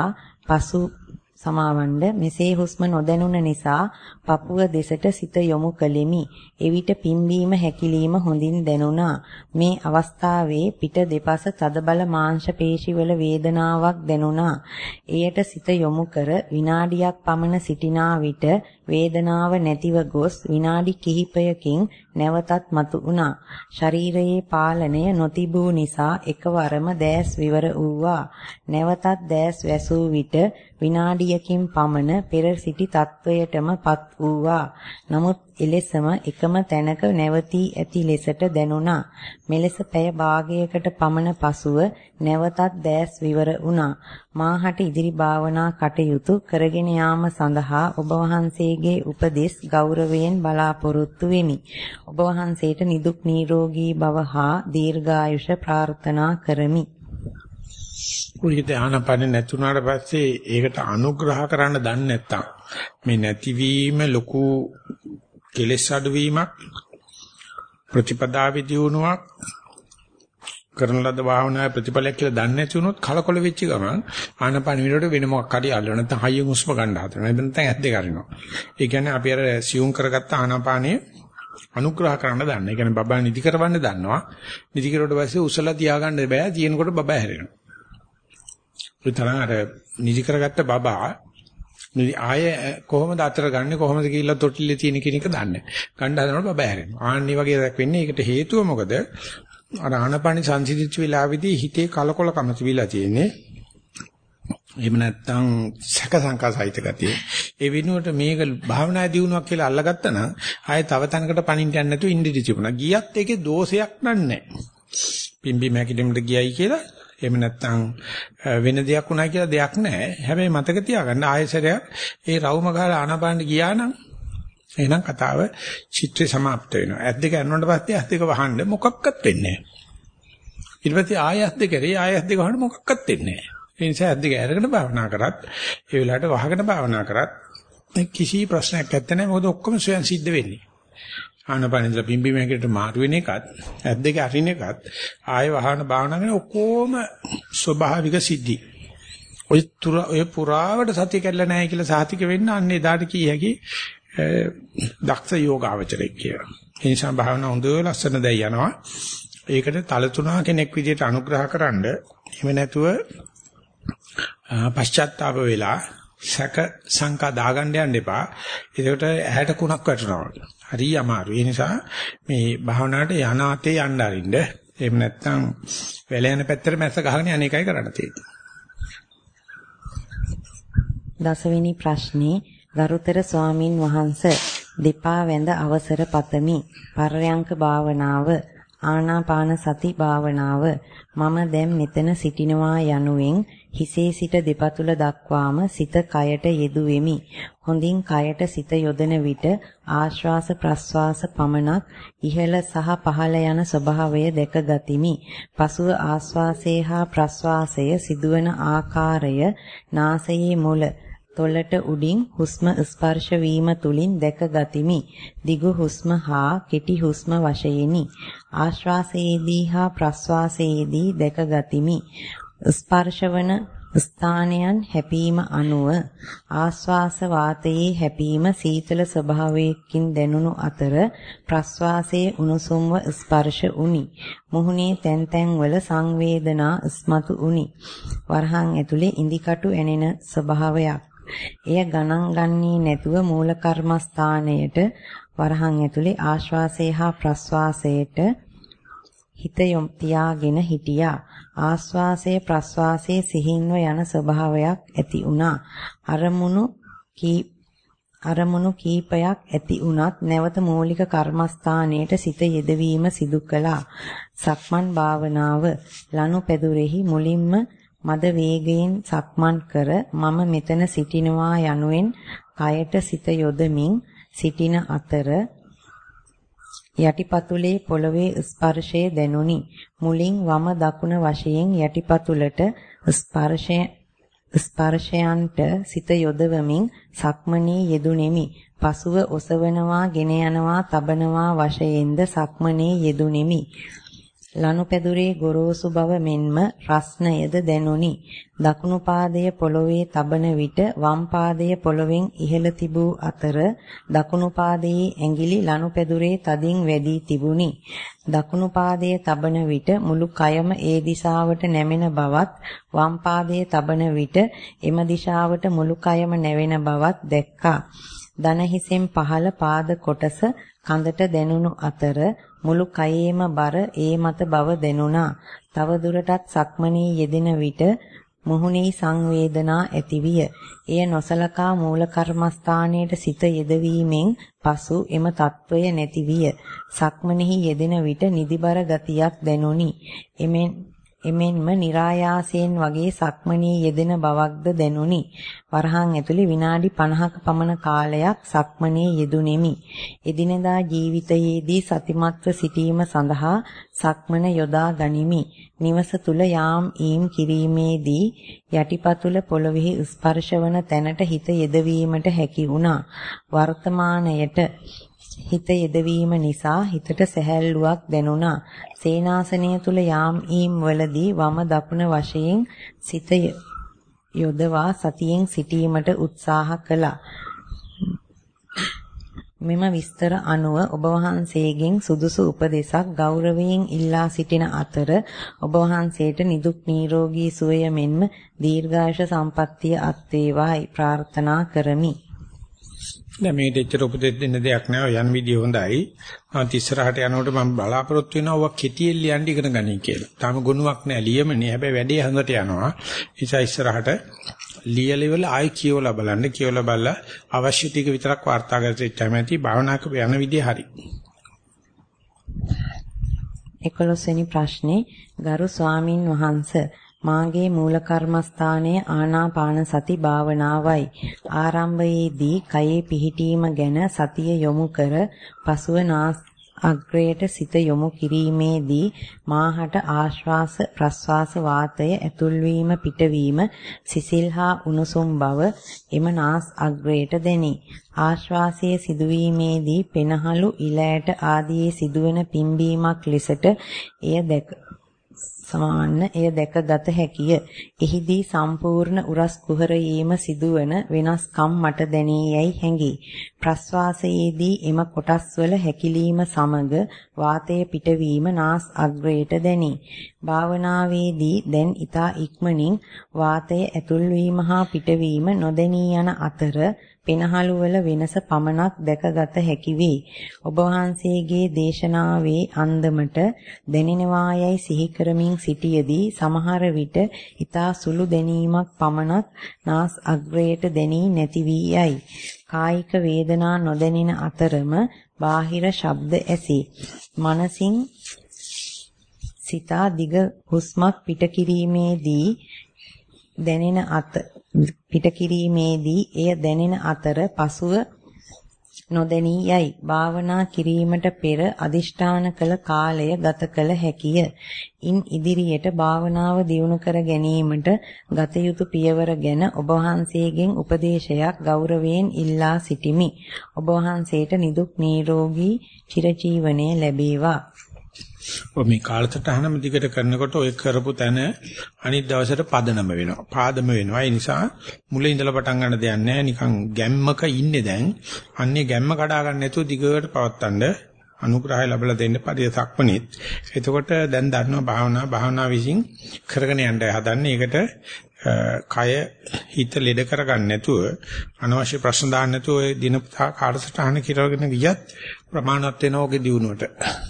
මෙසේ හුස්ම නොදැනුණ නිසා පපුව දෙසට සිත යොමු කළෙමි. එවිට පිම්බීම හැකිලිම හොඳින් දැනුණා. මේ අවස්ථාවේ පිට දෙපස තදබල මාංශ පේශිවල වේදනාවක් දැනුණා. එයට සිත යොමු කර විනාඩියක් පමණ සිටිනා විට වේදනාව නැතිව ගොස් විනාඩි කිහිපයකින් නැවතත් මතු වුණා. ශරීරයේ පාලනය නොතිබූ නිසා එකවරම දැස් විවර වූවා. නැවතත් දැස් වැසූ විට විනාඩියකින් පමණ පෙර සිටි තත්වයටම පත් වූවා. නමුත් එලෙසම එකම තැනක නැවතී ඇති ලෙසට දැනුණා. මෙලෙස පැය භාගයකට පමණ පසුව නැවතත් දැස් විවර වුණා. මාහට ඉදිරි භාවනා කටයුතු කරගෙන යාම සඳහා ඔබ වහන්සේගේ උපදෙස් ගෞරවයෙන් බලාපොරොත්තු වෙමි. ඔබ වහන්සේට නිදුක් නිරෝගී භව හා දීර්ඝායුෂ ප්‍රාර්ථනා කරමි. උහිත ආනපන නැතුණාට පස්සේ ඒකට අනුග්‍රහ කරන්න දන්නේ නැත්තම් මේ නැතිවීම ලොකු කෙලෙස් අඩුවීමක් ප්‍රතිපදාවේ දියුණුවක් කරන ලද භාවනාවේ ප්‍රතිඵලයක් කියලා දන්නේ නැති වුණොත් කලකොල වෙච්ච ගමන් ආනපන විරෝධ වෙන මොකක් හරි අල්ලන නැත්නම් හයියෙන් හුස්ම ගන්න හදනවා. නැත්නම් ඇස් දෙක අරිනවා. ඒ කියන්නේ අපි අර සියුම් කරගත්ත ආනපානිය අනුග්‍රහ කරන්න දන්න. ඒ කියන්නේ බබා නිදි කරවන්න දන්නවා. නිදි කරුවට පස්සේ උසලා තියාගන්න බෑ. තියෙනකොට බබා හැරෙනවා. ඒ තරම් අර නිදි කරගත්ත බබා ආය කොහොමද අතර ගන්නෙ කොහොමද කියලා තොටිල්ලේ තියෙන කෙනෙක් දන්නේ. ගන්න හදනකොට බබා හැරෙනවා. ආන්නේ වගේ දෙයක් වෙන්නේ. ඒකට හේතුව මොකද? අර ආනපනි සංසිඳිච්ච වෙලාවේදී හිතේ කලකොලකම තිබිලා තියෙන්නේ. එහෙම නැත්නම් සැක සංකා සහිත ගතිය. ඒ වෙනුවට මේක භාවනා දියුණුවක් කියලා අල්ලගත්තා නම් ආයේ තව තැනකට පණින්න යන්න නැතුව ඉඳිදි තිබුණා. ගියත් ඒකේ දෝෂයක් නෑ. පිම්බි මැකිලිමට ගියයි කියලා එහෙම නැත්නම් වෙන දෙයක් වුණා කියලා දෙයක් නැහැ. හැබැයි මතක තියාගන්න ආයෙසරයක් ඒ රවුම ගහලා ආනපානට ගියා නම් එහෙනම් කතාව චිත්‍රය સમાપ્ત වෙනවා. ඇස් දෙක අරනොට පස්සේ ඇස් දෙක වහන්න මොකක්වත් වෙන්නේ නැහැ. ඊට පස්සේ ආයෙත් දෙක කරේ ආයෙත් දෙක වහන්න මොකක්වත් වෙන්නේ නැහැ. ඒ නිසා ඇස් දෙක අරගෙන භාවනා කරත් ඒ වෙලාවට වහගෙන භාවනා කරත් කිසි ප්‍රශ්නයක් නැත්තේ. මොකද ඔක්කොම ස්වයන් සිද්ධ වෙන්නේ. ආනපනින්ද පිම්බි මේකට මාරු වෙන එකත් ඇස් දෙක අරින එකත් ආයෙ වහන භාවනා කරන ඔක්කොම ස්වභාවික සිද්ධි. ඔය පුරාවට සතිය කැඩලා නැහැ කියලා සාතික වෙන්න අන්නේ දාට කී හැකි දක්ෂ යෝගාවචරයක් කියලා. ඒ නිසා භාවනා හොඳ ලස්සන දෙය යනවා. ඒකට තලතුණා කෙනෙක් විදිහට අනුග්‍රහකරනද එහෙම නැතුව පශ්චාත්තාප වෙලා සැක සංකා දාගන්න යන්න එපා. ඒකට ඇහැට කුණක් වැටෙනවා. හරි අමාරු. ඒ නිසා මේ භාවනාවට යන අතේ යන්න අරින්න. එහෙම නැත්නම් වැල යන පැත්තට මැස්ස ගහගෙන අනේකයි කරන්න තියෙන්නේ. දසවෙනි ප්‍රශ්නේ ගරුතර ස්වාමින් වහන්සේ දෙපා වැඳ අවසර පතමි. පරයන්ක භාවනාව ආනාපාන සති භාවනාව මම දැන් මෙතන සිටිනවා යනුවෙන් හිසේ සිට දෙපතුල දක්වාම සිත කයට යෙදුවෙමි. හොඳින් කයට සිත යොදන විට ආශ්වාස ප්‍රශ්වාස පමණක් ඉහළ සහ පහළ යන ස්වභාවය දැක ගතිමි. පසුව ආශ්වාසය හා ප්‍රශ්වාසය සිදුවන ආකාරය නාසයේ මුල තොලට උඩින් හුස්ම ස්පර්ශ වීම තුලින් දැක ගතිමි. දිගු හුස්ම හා කෙටි හුස්ම වශයෙන්ි. ආශ්වාසයේදී හා ප්‍රශ්වාසයේදී දැක ගතිමි. ස්පර්ශවන ස්ථානයන් හැපීම අනුව ආශ්වාස වාතයේ හැපීම සීතල ස්වභාවයකින් දැනුණු අතර ප්‍රශ්වාසයේ උණුසුම්ව ස්පර්ශ උනි. මුහුණේ තැන් තැන්වල සංවේදනා ස්මතු උනි. වරහන් ඇතුලේ ඉදිකටු ඇනෙන ස්වභාවයක්. එය ගණන් ගන්නේ නැතුව මූල කර්මස්ථානයට වරහන් ඇතුලේ ආශ්වාසය හා ප්‍රශ්වාසයට හිත යොමු තියාගෙන හිටියා. ආශ්වාසයේ ප්‍රශ්වාසයේ සිහින්ව යන ස්වභාවයක් ඇති වුණා. අරමුණු කීපයක් ඇති වුණත් නැවත මූලික කර්මස්ථානයට සිත යෙදවීම සිදු කළා. සක්මන් භාවනාව ලනු පැදුරෙහි මුලින්ම මද වේගයෙන් සක්මන් කර මම මෙතන සිටිනවා යනුවෙන් කයට සිත යොදමින් සිටින අතර යටිපතුලේ පොළවේ ස්පර්ශය දැනුනි. මුලින් වම දකුණ වශයෙන් යටිපතුලට ස්පර්ශයන්ට සිත යොදවමින් සක්මනේ යෙදුණෙමි. පසුව ඔසවනවා, ගෙන යනවා, තබනවා වශයෙන්ද සක්මනේ යෙදුණෙමි. ලනුපැදුරේ ගොරෝසු බව මෙන්ම රස්නයද දැනුනි. දකුණු පාදයේ පොළවේ තබන විට වම් පාදයේ පොළවෙන් ඉහළ තිබූ අතර දකුණු පාදයේ ඇඟිලි ලනුපැදුරේ තදින් වැදී තිබුණි. දකුණු පාදයේ තබන විට මුළු කයම ඒ දිශාවට නැමෙන බවත් වම් පාදයේ තබන විට එම දිශාවට මුළු කයම නැවෙන බවත් දැක්කා. දන හිසෙන් පහළ පාද කොටස කඳට දැනුණු අතර මුළු කයේම බර ඒ මත බව දැනුණා. තව දුරටත් සක්මනේ යෙදෙන විට මුහුණේ සංවේදනා ඇතිවිය. එය නොසලකා මූල කර්මස්ථානයේ සිත යෙදවීමෙන් පසු එම తত্ত্বය නැතිවිය. සක්මනේහි යෙදෙන විට නිදිබර ගතියක් දැනුනි. එමෙන්ම નિરાයාසයෙන් වගේ සක්මනේ යෙදෙන බවක්ද දැනුනි. වරහන් ඇතුලේ විනාඩි 50ක පමණ කාලයක් සක්මනේ යෙදුණෙමි. එදිනෙදා ජීවිතයේදී සතිමත්ව සිටීම සඳහා සක්මන යොදා ගනිමි. නිවස තුල යාම් ඊම් කිරීමේදී යටිපතුල පොළොවේ ස්පර්ශවන තැනට හිත යෙදවීමට හැකි වුණා. වර්තමානයට හිත යෙදවීම නිසා හිතට සැහැල්ලුවක් දැනුණා. සේනාසනය තුල යාම් ඊම් වලදී වම දකුණ වශයෙන් සිත යොදවා සතියෙන් සිටීමට උත්සාහ කළා. මෙම විස්තර අනුව ඔබ වහන්සේගෙන් සුදුසු උපදෙසක් ගෞරවයෙන් ඉල්ලා සිටින අතර ඔබ වහන්සේට නිදුක් නිරෝගී සුවය මෙන්ම දීර්ඝායුෂ සම්පන්නිය අත් වේවායි ප්‍රාර්ථනා කරමි. දැන් මේ දෙච්චර උපදෙස් දෙන්න දෙයක් නෑ. යන විදිය හොඳයි. මම ඉස්සරහට යනකොට මම බලාපොරොත්තු වෙනවා ඔවා කෙටියෙන් ලියන්න ඉගෙන ගන්න කියලා. තාම ගුණයක් නෑ ලියමනේ. හැබැයි වැඩේ හොඳට යනවා. නිසා ඉස්සරහට ලියලෙවල ආයි කියවලා බලන්න. කියවලා බලලා අවශ්‍ය ටික විතරක් වාර්තා කරගන්න ඇති. භාවනාක යන විදිය හරි. 11 වෙනි ප්‍රශ්නේ ගරු ස්වාමින් වහන්සේ මාගේ මූල කර්මස්ථානයේ ආනාපාන සති භාවනාවයි. ආරම්භයේදී කයේ පිහිටීම ගැන සතිය යොමු කර පසුව නාස් අග්‍රයට සිත යොමු කිරීමේදී මාහට ආශ්වාස ප්‍රශ්වාස වාතය ඇතුල්වීම පිටවීම සිසිල් හා උණුසුම් බව එම නාස් අග්‍රයට දැනේ. ආශ්වාසයේ සිදුවීමේදී පෙනහළු ඉලෑට ආදී සිදුවන පිම්බීමක් ලෙසට එය දැකගත හැකිය. එහිදී සම්පූර්ණ උරස් කුහරයේම සිදුවන වෙනස්කම් මට දැනේයයි හැඟේ. ප්‍රශ්වාසයේදී එම කොටස්වල හැකිලීම සමග වාතය පිටවීම නාස් අග්‍රයට දැනේ. භාවනාවේදී දැන් ඊතා ඉක්මනින් වාතය ඇතුල්වීම හා පිටවීම නොදැනී යන අතර පෙනහළු වල වෙනස පමණක් දැකගත හැකි වේ. ඔබ වහන්සේගේ දේශනාවේ අන්දමට දැනෙනවායයි සිහි කරමින් සිටියේදී සමහර විට ඊතා සුළු දැනීමක් පමණක් නාස් අග්‍රයට දැනී නැති වී යයි. කායික වේදනා නොදැනෙන අතරම බාහිර ශබ්ද ඇසේ. මනසින් සිතා දිග හුස්මක් පිටකිරීමේදී එය දැනෙන අතර පසුව නොදැනී යයි. භාවනා කිරීමට පෙර අදිෂ්ඨාන කළ කාලය ගත කළ හැකිය. ඉන් ඉදිරියට භාවනාව දියුණු කර ගැනීමට ගත යුතු පියවර ගැන ඔබ වහන්සේගෙන් උපදේශයක් ගෞරවයෙන් ඉල්ලා සිටිමි. ඔබ වහන්සේට නිදුක් නිරෝගී චිරජීවනයේ ලැබේවා. මේ කාලසටහනම දිගට කරනකොට ඔය කරපු තැන අනිත් දවසට පදනම වෙනවා. පාදම වෙනවා. ඒ නිසා මුලින් ඉඳලා පටන් ගන්න දෙයක් නැහැ. නිකන් ගැම්මක ඉන්නේ දැන්. අන්නේ ගැම්ම කඩා ගන්න නැතුව දිගට පවත්තන්න අනුග්‍රහය ලැබලා දෙන්න පරිසක්මනිත්. එතකොට දැන් දන්නවා භාවනා විසින් කරගෙන යන්න හදන්නේ. ඒකට කය හිත ලෙඩ කරගන්න නැතුව අනවශ්‍ය ප්‍රශ්න දාන්න නැතුව ඔය දින කාලසටහන කිරවගෙන ගියත් ප්‍රමාණවත් වෙනවා ඔගේ දියුණුවට.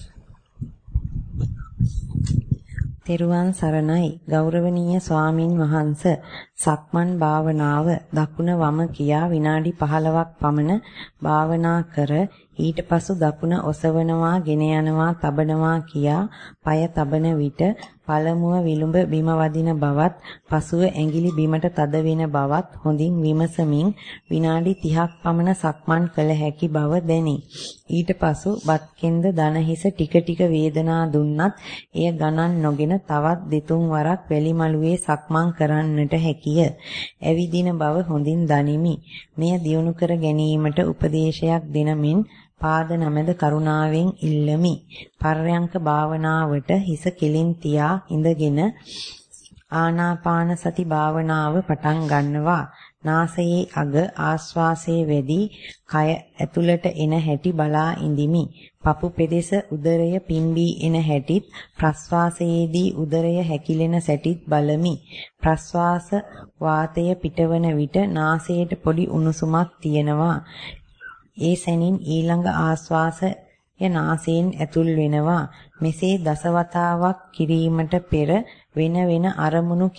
තෙරුවන් සරණයි ගෞරවනීය ස්වාමින් වහන්ස සක්මන් භාවනාව දකුණ වම කියා විනාඩි 15ක් පමණ භාවනා කර ඊට පසු දකුණ ඔසවනවා ගෙන යනවා තබනවා කියා পায় තබන විට පළමුව විලුඹ බිම වදින බවත් පසුව ඇඟිලි බිමට තද වෙන බවත් හොඳින් විමසමින් විනාඩි 30ක් පමණ සක්මන් කළ හැකි බව දැනේ. ඊට පසු බත් කෙන්ද දන හිස ටික ටික වේදනා දුන්නත් එය ගණන් නොගෙන තවත් දෙතුන් වරක් වැලිමලුවේ සක්මන් කරන්නට හැකිය. ඇවිදින බව හොඳින් දනිමි. මෙය දියුණු කර ගැනීමට උපදේශයක් දෙනමින් පාද නමද කරුණාවෙන් ඉල්ලමි. පර්යංක භාවනාවට හිස කෙලින් තියා ඉඳගෙන ආනාපාන සති භාවනාව පටන් ගන්නවා. නාසයේ අග ආශ්වාසයේ වැඩි කය ඇතුළට එන හැටි බලා ඉඳිමි. පපු පෙදෙස උදරය පිම්බී එන හැටිත් ප්‍රශ්වාසයේදී උදරය හැකිලෙන සැටිත් බලමි. ප්‍රශ්වාස වාතය පිටවන විට නාසයට පොඩි උණුසුමක් තියෙනවා. ඒ සැනින් ඊළඟ ආශ්වාසය නාසයෙන් ඇතුල් වෙනවා. මෙසේ දසවතාවක් කිරීමට පෙර වෙන වෙන අරමුණු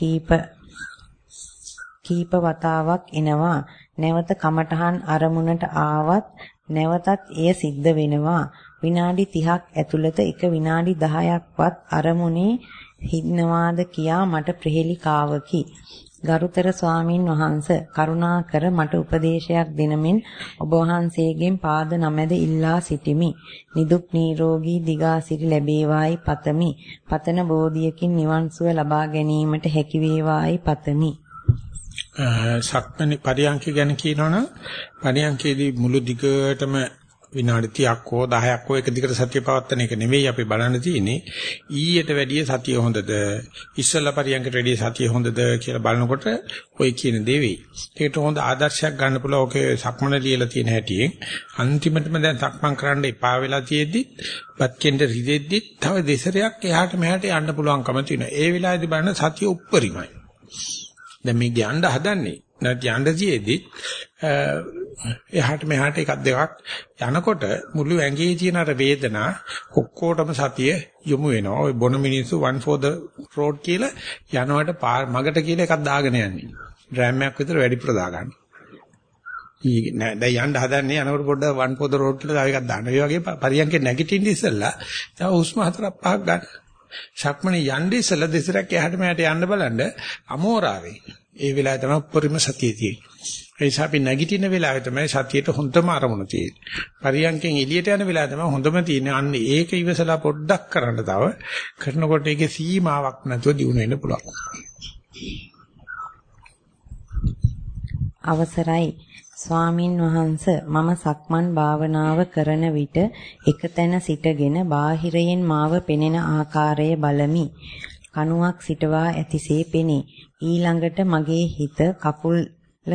කීප වතාවක් එනවා. නැවත කමඨහන් අරමුණට ආවත් නැවතත් එය සිද්ධ වෙනවා. විනාඩි 30ක් ඇතුළත එක විනාඩි 10ක්වත් අරමුණේ හිඳනවාද කියා මට ප්‍රහෙලිකාවකි. ගරුතර ස්වාමින් වහන්සේ කරුණාකර මට උපදේශයක් දෙනමින් ඔබ වහන්සේගෙන් පාද නමැද ඉල්ලා සිටිමි. නිදුක් නිරෝගී දිගාසිරි ලැබේවායි පතමි. පතන බෝධියකින් නිවන් සුව ලබා ගැනීමට හැකි වේවායි පතමි. සක්මණේ පරියන්ක ගැන කියනවනම් පරියන්කේදී මුළු දිගටම විනාඩි 30ක් හෝ 10ක් හෝ එක දිගට සතිය පවත්වන එක නෙවෙයි අපි බලන්න තියෙන්නේ. ඊට වැඩිය සතිය හොඳද? ඉස්සල්ලා පරියන්කට වැඩිය සතිය හොඳද කියලා බලනකොට ඔය කියන දේ වෙයි. ඒකට හොඳ ආදර්ශයක් ගන්න පුළුවන්. ඔකේ සක්මන ලියලා තියෙන හැටියෙන් අන්තිමටම දැන් සක්මන් කරන්න එපා වෙලා තියෙද්දි බත්කෙන්ද රිදෙද්දි තව දෙසරයක් එහාට මෙහාට යන්න පුළුවන්කම තියෙනවා. ඒ වෙලාවේදී බලන්න සතිය උප්පරිමයි. දැන් මේ යන්න හදන්නේ නැත්නම් යන්න තියේදී එහාට මෙහාට එකක් දෙකක් යනකොට මුළු ඇඟේ තියෙන අර වේදනා ඔක්කොටම සතිය යොමු වෙනවා. ඔය බොන මිනිස්සු one for the road කියලා යනවට මගට කියලා එකක් දාගෙන යන්නේ. ඩ්‍රෑම් එකක් විතර වැඩිපුර දාගන්න. දැන් යන්න හදන්නේ යනකොට පොඩ්ඩක් one for the road කියලා තව එකක් දාන්න. ඒ වගේ පරියන්කේ නැගිටින්න ඉස්සෙල්ලා තව හුස්ම 4-5ක් ගන්න. ශක්මනේ යන්නේ ඉස්සෙල්ලා දෙසරක් එහාට මෙහාට යන්න බලන්න අමෝරාවේ. ඒ වෙලාවේ තමයි උපරිම සතිය තියෙන්නේ. ඒ නිසා අපි නැගිටින වෙලාවේ තමයි සතියට හොඳම අරමුණ තියෙන්නේ. පරියන්කෙන් එළියට යන වෙලාවේ තමයි හොඳම තියෙන්නේ. අන්න ඒක ඉවසලා පොඩ්ඩක් කරන්න තව කරනකොට ඒකේ සීමාවක් නැතුව දිනු වෙන්න පුළුවන්. අවසරයි ස්වාමින් වහන්ස මම සක්මන් භාවනාව කරන විට එකතැන සිටගෙන බාහිරයෙන් මාව පෙනෙන ආකාරය බලමි. කණුවක් සිටවා ඇතිසේ පෙනේ. ඊළඟට මගේ හිත කකුල්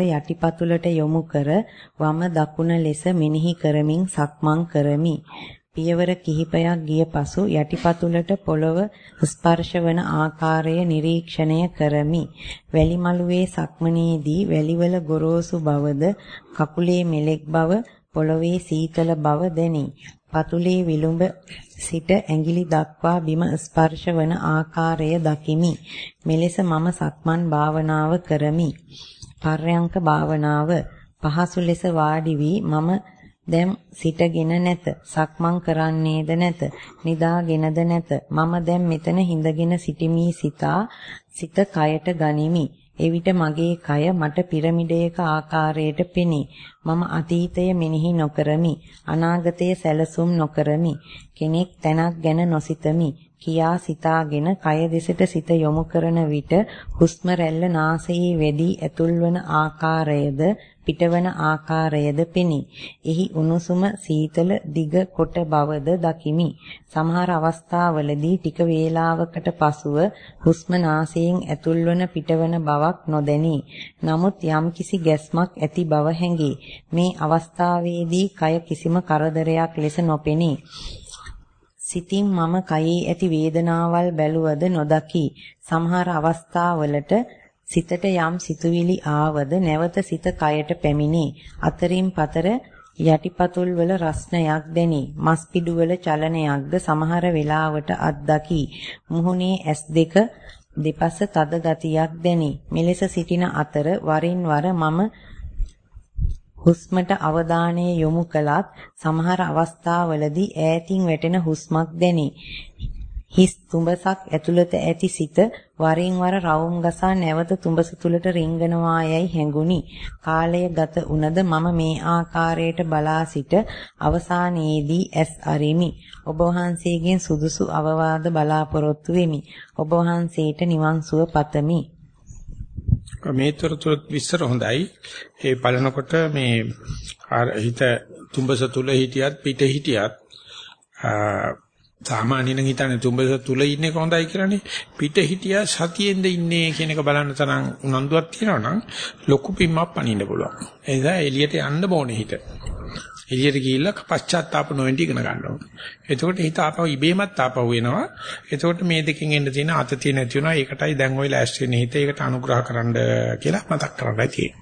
යටිපතුලට යොමු කර වම දකුණ ලෙස මෙනෙහි කරමින් සක්මන් කරමි. පියවර කිහිපයක් ගිය පසු යටිපතුලට පොළව ස්පර්ශ වන ආකාරය නිරීක්ෂණය කරමි. වැලිමලුවේ සක්මනේදී වැලිවල ගොරෝසු බවද කකුලේ මෙලෙක් බව පොළවේ සීතල බව දැනේ. පතුලේ විලුඹ සිට ඇඟිලි දක්වා බිම ස්පර්ශ වන ආකාරය දකිමි. මෙලෙස මම සක්මන් භාවනාව කරමි. පර්යංක භාවනාව පහසු ලෙස වාඩි වී මම දැන් සිටගෙන නැත. සක්මන් කරන්නේද නැත. නිදාගෙනද නැත. මම දැන් මෙතන හිඳගෙන සිටිමි සිත කයට ගනිමි. එවිට මගේ කය මට පිරමිඩයක ආකාරයට පෙනේ. මම අතීතය මෙනෙහි නොකරමි. අනාගතය සැලසුම් නොකරමි. කෙනෙක් තැනක් ගැන නොසිතමි. කියා සිතාගෙන කය දෙසට සිත යොමු කරන විට හුස්ම රැල්ල නාසයේ වැඩි ඇතුල්වන ආකාරයද පිටවන ආකාරයද පෙනේ. එහි උණුසුම සීතල දිග කොට බවද දකිමි. සමහර අවස්ථාවලදී ටික වේලාවකට පසුව හුස්ම නාසයෙන් ඇතුල්වන පිටවන බවක් නොදැනේ. නමුත් යම්කිසි ගැස්මක් ඇති බව හැඟේ. මේ අවස්ථාවේදී කය කිසිම කරදරයක් ලෙස නොපෙනේ. සිතින් මම කයේ ඇති වේදනාවල් බැලුවද නොදකි. සමහර අවස්ථාවලට සිතට යම් සිතුවිලි ආවද නැවත සිත කයට පැමිණේ. අතරින් පතර යටිපතුල් වල රස්නයක් දැනේ. මස් පිඩු වල චලනයක්ද සමහර වෙලාවට අත්දකි. මුහුණේ S2 දෙපස තද ගතියක් දැනේ. මෙලෙස සිටින අතර වරින් වර මම හුස්මට අවධානය යොමු කළත් සමහර අවස්ථාවලදී ඈතින් වැටෙන හුස්මක් දැනේ. හිස් තුඹසක් ඇතුළත ඇති සිත වරින් වර රවුම් ගසා නැවත තුඹස තුලට රිංගනවා යයි හැඟුනි. කාලය ගත උනද මම මේ ආකාරයට බලා සිට අවසානයේදී ඇස් අරිමි. ඔබ වහන්සේගෙන් සුදුසු අවවාද බලාපොරොත්තු වෙමි. ඔබ වහන්සේට නිවන් සුව පතමි. මේ තොරතුරු විස්තර හොඳයි. ඒ බලනකොට මේ හිත තුඹස තුල හිටියත් පිට හිටියත් සාමාන්‍යයෙන් හිතන්නේ තුඹස තුල ඉන්නේ කොහොඳයි කියලානේ. පිට හිටියා සතියෙන්ද ඉන්නේ කියන එක බලන්න තරම් උනන්දුවක් තියෙනවා නම් ලොකු පිම්මක් පනින්න පුළුවන්. ඒ නිසා එළියට යන්න ඕනේ හිත. එළියට ගිහිල්ලා පශ්චාත්තාප නොවෙන්න ඉගෙන ගන්න ඕනේ. එතකොට හිත ආපහු ඉබේමත් ආපහු වෙනවා. එතකොට මේ දෙකෙන් එන්න තියෙන අතතිය නැති වෙනවා. ඒකටයි දැන් ඔය ලෑස්ති වෙන හිත ඒකට අනුග්‍රහ කරන්න කියලා මතක් කරගන්න තියෙන්නේ.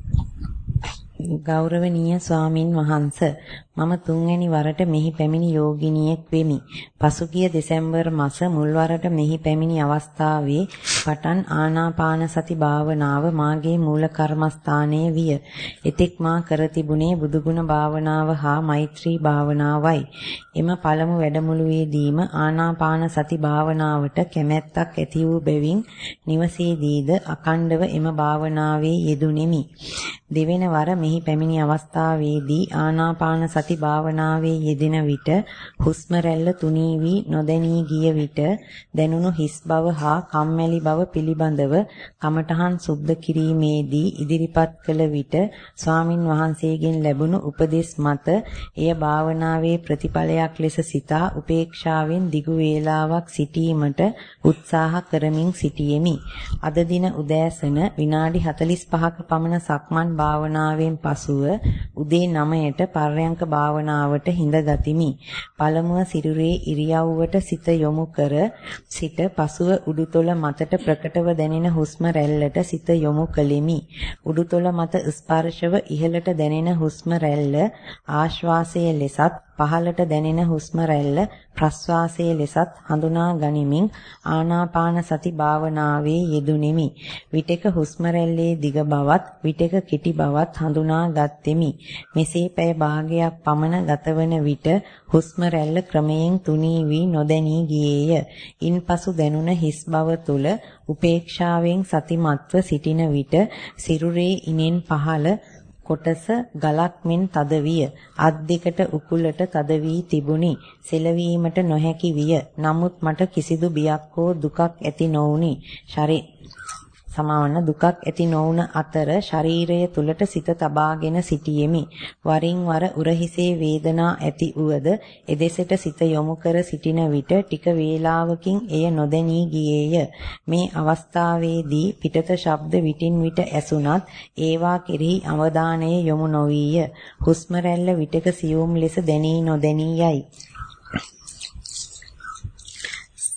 ගෞරවනීය ස්වාමින් වහන්සේ මම තුන්වැනි වරට මෙහි පැමිණි යෝගිනියෙක් වෙමි. පසුගිය දෙසැම්බර් මාස මුල්වරට මෙහි පැමිණි අවස්ථාවේ පටන් ආනාපාන සති භාවනාව මාගේ මූල කර්මස්ථානයේ විය. එතෙක් මා කර තිබුණේ බුදුගුණ භාවනාව හා මෛත්‍රී භාවනාවයි. එම පළමු වැඩමුළුවේදීම ආනාපාන සති භාවනාවට කැමැත්තක් ඇති වූ බැවින් නිවසේදීද අකණ්ඩව එම භාවනාවේ යෙදුණෙමි. දෙවෙන වර මෙහි පැමිණි අවස්ථාවේදී ආනාපාන සති භාවනාවේ යෙදෙන විට හුස්ම රැල්ල තුනී වී නොදැනී ගිය විට දැනුණු හිස් බව හා කම්මැලි බව පිළිබඳව කමඨහන් සුද්ධ කිරීමේදී ඉදිරිපත් කළ විට ස්වාමින් වහන්සේගෙන් ලැබුණු උපදෙස් මත එය භාවනාවේ ප්‍රතිඵලයක් ලෙස සිතා උපේක්ෂාවෙන් දිගු වේලාවක් සිටීමට උත්සාහ කරමින් සිටියෙමි. අද දින උදෑසන විනාඩි 45ක පමණ සක්මන් භාවනාවෙන් පසුව උදේ 9ට පර්යංක භාවනාවට හිඳගතිමි. පළමුව සිරුරේ ඉරියව්වට සිත යොමු කර සිට පසුව උඩුතොල මතට ප්‍රකටව දැනෙන හුස්ම රැල්ලට සිත යොමු කළෙමි. උඩුතොල මත ස්පර්ශව ඉහළට දැනෙන හුස්ම රැල්ල ආශ්වාසයේ ලෙසත් පහළට දැනෙන හුස්ම රැල්ල ප්‍රශ්වාසයේ ලෙසත් හඳුනා ගනිමින් ආනාපාන සති භාවනාවේ යෙදුණෙමි. විටක හුස්ම රැල්ලේ දිග බවත් විටක කිටි බවත් හඳුනා ගත්ෙමි. මෙසේ පැය භාගයක් පමණ ගතවන විට හුස්ම රැල්ල ක්‍රමයෙන් තුනී වී නොදැනී ගියේය. ඉන්පසු දැනුණ හිස් බව තුල උපේක්ෂාවෙන් සතිමත්ව සිටින විට සිරුරේ ඉනෙන් පහළ කොටස ගලක් මෙන් තද විය. අත් දෙකට උකුලට තද වී තිබුණි. සෙලවීමට නොහැකි විය. නමුත් මට කිසිදු බියක් හෝ දුකක් ඇති නොවුනි. දුකක් ඇති නොවුන අතර ශරීරය තුලට සිත තබාගෙන සිටියෙමි. වරින් වර උරහිසේ වේදනා ඇති උවද එදෙසට සිත යොමු කර සිටින විට ටික වේලාවකින් එය නොදැනී ගියේය. මේ අවස්ථාවේදී පිටත ශබ්ද විටින් විට ඇසුණත් ඒවා කෙරෙහි අවධානය යොමු නොවිය. හුස්ම රැල්ල විටක සියුම් ලෙස දැනී නොදැනී යයි.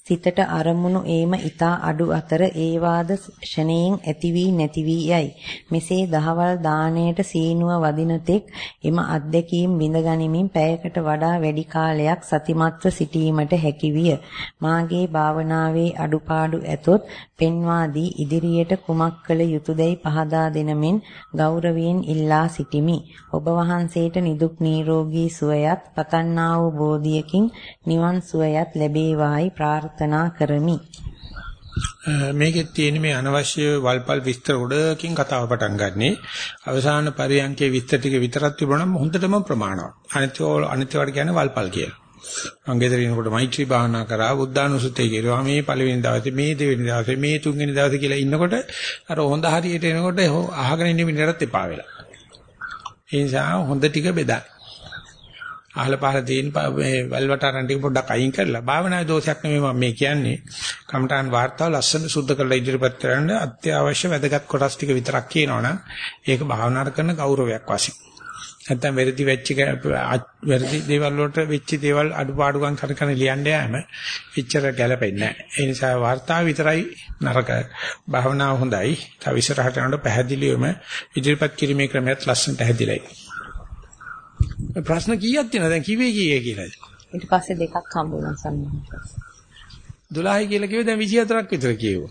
සිතට අරමුණු ඒම ඊතා අඩු අතර ඒවාද ෂණයෙන් ඇති වී නැති වී යයි. මෙසේ දහවල් දාණයට සීනුව වදින තෙක් එම අත්දැකීම් විඳ ගනිමින් පැයකට වඩා වැඩි කාලයක් සතිමත්ව සිටීමට හැකි විය. මාගේ භාවනාවේ අඩුපාඩු ඇතොත් පෙන්වා දී ඉදිරියට කුමක් කළ යුතුයදයි පහදා දෙනමින් ගෞරවයෙන් ඉල්ලා සිටිමි. ඔබ වහන්සේට නිදුක් නිරෝගී සුවයත් පතන්නා වූ බෝධියකින් නිවන් සුවයත් ලැබේවායි ප්‍රාර්ථනා කරමි. මේකෙත් තියෙන මේ අනවශ්‍ය වල්පල් විස්තර උඩකින් කතාව පටන් ගන්නෙ. අවසාන පරියන්කේ විස්තර ටික විතරක් තිබුණා නම් හොඳටම ප්‍රමාණවත්. අනිත්‍යවට කියන්නේ වල්පල් කියලා. අංගෙදරිනකොට මෛත්‍රී භාවනා කරා, බුද්ධානුස්සතිය කියනවා, මේ පළවෙනි දවසේ, මේ දෙවෙනි දවසේ, මේ තුන්වෙනි දවසේ කියලා ඉන්නකොට අර හොඳ හරියට එනකොට අහගෙන ඉන්න මිනිහට එපා වෙලා. ඒ නිසා හොඳ ටික බෙදන්න. අහල පහල තියෙන මේ වල්වටාරන් ටික පොඩ්ඩක් අයින් කරලා භාවනාවේ දෝෂයක් නෙමෙයි මම මේ කියන්නේ. කමඨාන් වාර්තාව ලස්සන සුද්ධ කරලා ඉදිරිපත් කරන්න අත්‍යවශ්‍ය වැදගත් කොටස් ටික විතරක් කියනවනම් ඒක භාවනාවට කරන ගෞරවයක් වශයෙන්. නැත්තම් වැරදි දේවල් වලට වෙච්ච දේවල් අඩුපාඩුකම් කරගෙන ලියන්න යෑම එච්චර ගැලපෙන්නේ නැහැ. ඒ නිසා වාර්තාව විතරයි නරක. භාවනාව හොඳයි. තව ඉස්සරහට යනකොට පැහැදිලිවම ඉදිරිපත් කිරීමේ ක්‍රමයක් ලස්සනට හැදිලායි. ප්‍රශ්න කීයක් තියෙනවද? දැන් කිව්වේ කීයේ කියලාද? ඊට පස්සේ දෙකක් හම්බුණා සම්මාස. 12යි කියලා කිව්වේ දැන් 24ක් විතර කියෙව්වා.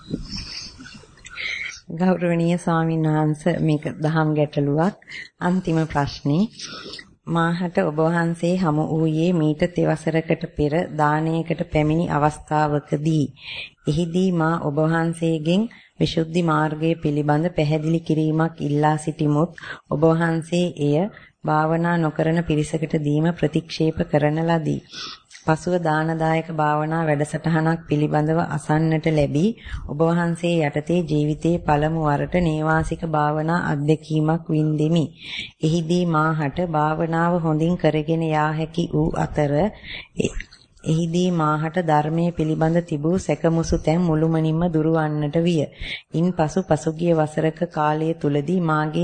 ගෞරවනීය ස්වාමීන් වහන්සේ මේක දහම් ගැටලුවක්. අන්තිම ප්‍රශ්නේ මාහට ඔබ වහන්සේ හමු වූයේ මීට තෙවසරකට පෙර දානයකට පැමිණි අවස්ථාවකදී. එහිදී මා ඔබ වහන්සේගෙන් විසුද්ධි මාර්ගය පිළිබඳ පැහැදිලි කිරීමක් ඉල්ලා සිටිමුත් ඔබ වහන්සේ එය භාවනා නොකරන පිරිසකට දීම ප්‍රතික්ෂේප කරන ලදී. පසුව දානදායක භාවනා වැඩසටහනක් පිළිබඳව අසන්නට ලැබී ඔබ වහන්සේ යටතේ ජීවිතයේ පළමු වරට නේවාසික භාවනා අත්දැකීමක් වින්දෙමි. එහිදී මාහට භාවනාව හොඳින් කරගෙන යා හැකි වූ අතර එහිදී මාහට ධර්මයේ පිළිබඳ තිබූ සැකමුසු තැන් මුළුමනින්ම දුරවන්නට විය. ඉන්පසු පසුගිය වසරක කාලය තුලදී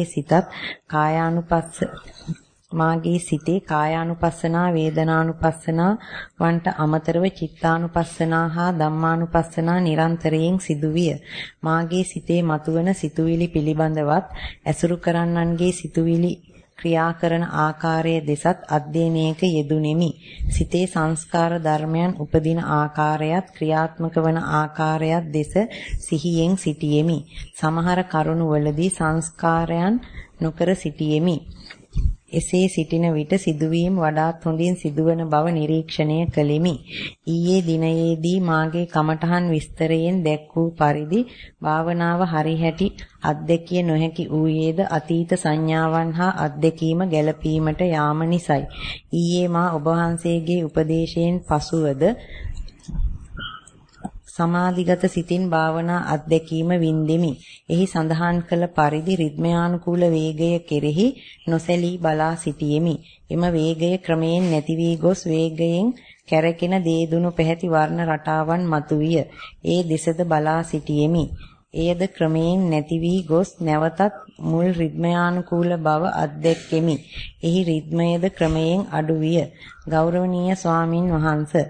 මාගේ සිතේ කායානුපස්සනා, වේදනානුපස්සනා වන්ට අමතරව චිත්තානුපස්සනා හා ධම්මානුපස්සනා නිරන්තරයෙන් සිදුවිය. මාගේ සිතේ මතුවන සිතුවිලි පිළිබඳවත් ඇසුරු කරන්නන්ගේ සිතුවිලි ක්‍රියා කරන ආකාරය දෙසත් අධ්‍යයනයක යෙදුණෙමි. සිතේ සංස්කාර ධර්මයන් උපදින ආකාරයත් ක්‍රියාත්මක වන ආකාරයත් දෙස සිහියෙන් සිටියෙමි. සමහර කරුණවලදී සංස්කාරයන් නොකර සිටියෙමි. එසේ සිටින විට සිදුවීම් වඩාත් හොඳින් සිදුවන බව නිරීක්ෂණය කළෙමි. ඊයේ දිනයේදී මාගේ කමඨහන් විස්තරයෙන් දැක් වූ පරිදි භාවනාව හරිහැටි අත්දැකිය නොහැකි වූයේද අතීත සංඥාවන් හා අත්දැකීම ගැළපීමට යාම නිසයි. ඊයේ මා ඔබ වහන්සේගේ උපදේශයෙන් පසුවද සමාධිගත සිතින් භාවනා අත්දැකීම වින්දෙමි. එහි සඳහන් කළ පරිදි රිද්මයානුකූල වේගය කෙරෙහි නොසැලී බලා සිටියෙමි. එම වේගය ක්‍රමයෙන් නැති වී ගොස් වේගයෙන් කැරකෙන දේදුණු පැහැති වර්ණ රටාවන් මතුවිය. ඒ දෙසද බලා සිටියෙමි. එයද ක්‍රමයෙන් නැති වී ගොස් නැවතත් මුල් රිද්මයානුකූල බව අත්දැක්කෙමි. එහි රිද්මයද ක්‍රමයෙන් අඩු විය. ගෞරවනීය ස්වාමින් වහන්සේ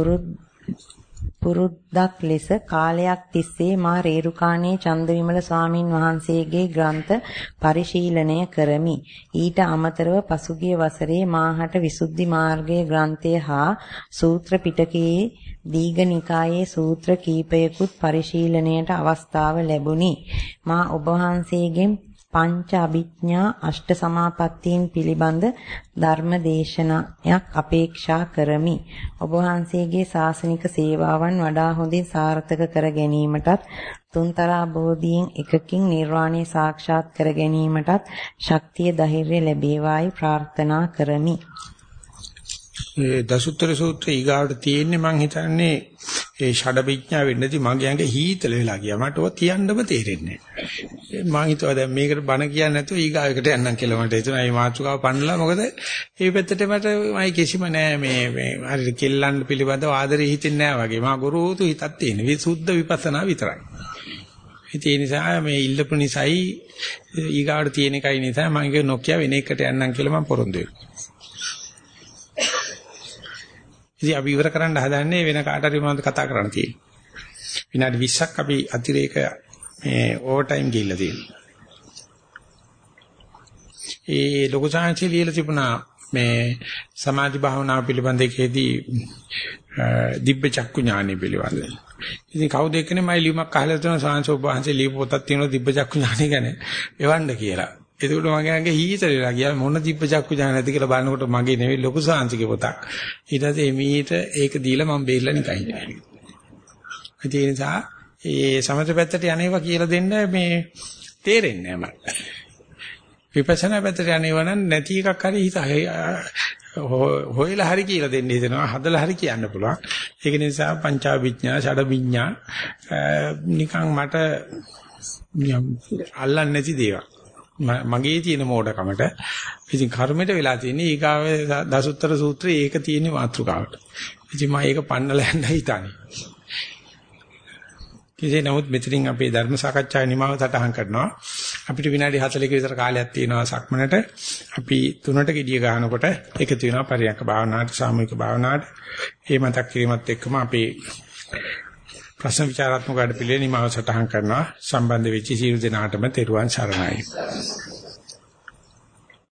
පුරුද්දක් ලෙස කාලයක් තිස්සේ මා රේරුකාණේ චන්දවිමල ස්වාමින් වහන්සේගේ ග්‍රන්ථ පරිශීලනය කරමි. ඊට අමතරව පසුගිය වසරේ මාහට විසුද්ධි මාර්ගයේ ග්‍රන්ථය හා සූත්‍ර පිටකයේ දීඝනිකායේ සූත්‍ර කීපයකුත් පරිශීලනයට අවස්ථාව ලැබුණි. මා ඔබ වහන්සේගෙන් පංච අභිඥා අෂ්ට සමාපත්තීන් පිළිබඳ ධර්ම දේශනාවක් අපේක්ෂා කරමි. ඔබ වහන්සේගේ ශාසනික සේවාවන් වඩා හොඳින් සාර්ථක කර ගැනීමටත් තුන්තරා බෝධියෙන් එකකින් නිර්වාණය සාක්ෂාත් කර ගැනීමටත් ශක්තිය ධෛර්යය ලැබේවායි ප්‍රාර්ථනා කරමි. ඒ දසුත්තර සූත්‍රය ඊගාවට තියෙන්නේ මං හිතන්නේ ඒ ෂඩවිඥා වෙන්නදී මගේ ඇඟ හීතල වෙලා ගියා. මට ඔය කියන්නම තේරෙන්නේ නැහැ. මං හිතුවා දැන් මේකට බණ කියන්නේ නැතුව ඊගාවකට යන්නම් කියලා මට හිතුණා. මේ මාතෘකාව පන්නලා මොකද මේ පැත්තට මයි කිසිම නෑ මේ හරියට කෙල්ලන් පිළිබඳව ආදරෙ හිතෙන්නේ නැහැ වගේ. මා ගුරුතු හිතක් තියෙන. විසුද්ධ විපස්සනා විතරයි. ඒ නිසා මේ ඉල්ලපු නිසායි ඊගාවට තියෙන එකයි නිසා මම ඒක නොකිය වෙන එකට යන්නම් කියලා මම පොරොන්දු වෙනවා. ඉතින් අපි ඉවර කරන්න හදන්නේ වෙන කාට හරි මොනවද කතා කරන්න තියෙන්නේ. විනාඩි 20ක් අපි අතිරේක මේ ඕවර් ටයිම් ගිහිල්ලා තියෙනවා. ඒ ලොකු සාංශය ලියලා තිබුණා මේ සමාධි භාවනාව පිළිබඳ එකේදී දිබ්බ චක්කු ඥානෙ පිළිබඳ. ඉතින් කවුද එක්කනේ මයි ලියුමක් අහලා තියෙන සාංශ ඔබ වහන්සේ ලියපු පොතක් තියෙනවා දිබ්බ චක්කු ඥානෙ ගැන එවන්න කියලා. ඒකට මගේ හීතරලා ගියා මොන දිබ්බ චක්කු ඥාන නැති කියලා බලනකොට මගේ නෙවෙයි ලොකු සාංශිකේ පොතක්. ඊට පස්සේ එමීට ඒක දීලා මම බේරලා නිකන් හිටියා. ඒ නිසා ඒ සමථ පැත්තට යන්නේවා කියලා දෙන්න මේ තේරෙන්නේ නැහැ මට. විපස්සනා පැත්තට යන්නේවා නම් නැති එකක් හරි හිත හොයලා හරි කියලා දෙන්න හිතෙනවා හදලා හරි කියන්න පුළුවන්. ඒක නිසා පංචාවිඥා ෂඩවිඥා නිකන් මට අල්ලන්නේ නැති දේවල්. මගේ තියෙන මෝඩකමට ඉතින් කර්මයට වෙලා තියෙන්නේ ඊගාවේ දසුත්තර සූත්‍රයේ ඒක තියෙන මාතෘකාවට. ඉතින් මම ඒක පන්නලා යන්න හිතන්නේ. කෙසේ නමුත් මෙතනින් අපේ ධර්ම සාකච්ඡාවේ නිමාව සටහන් කරනවා. අපිට විනාඩි 40ක විතර කාලයක් තියෙනවා සක්මනට. අපි 3ට gediya ගන්නකොට එකතු වෙනවා පරියන්ක භාවනාවට සාමූහික භාවනාවට. මේ මතක් කිරීමත් එක්කම අපේ ප්‍රශ්න විචාරාත්මක වැඩ පිළිවෙල නිමාව සටහන් කරනවා. සම්බන්ධ වෙච්ච සියලු දෙනාටම තෙරුවන් සරණයි.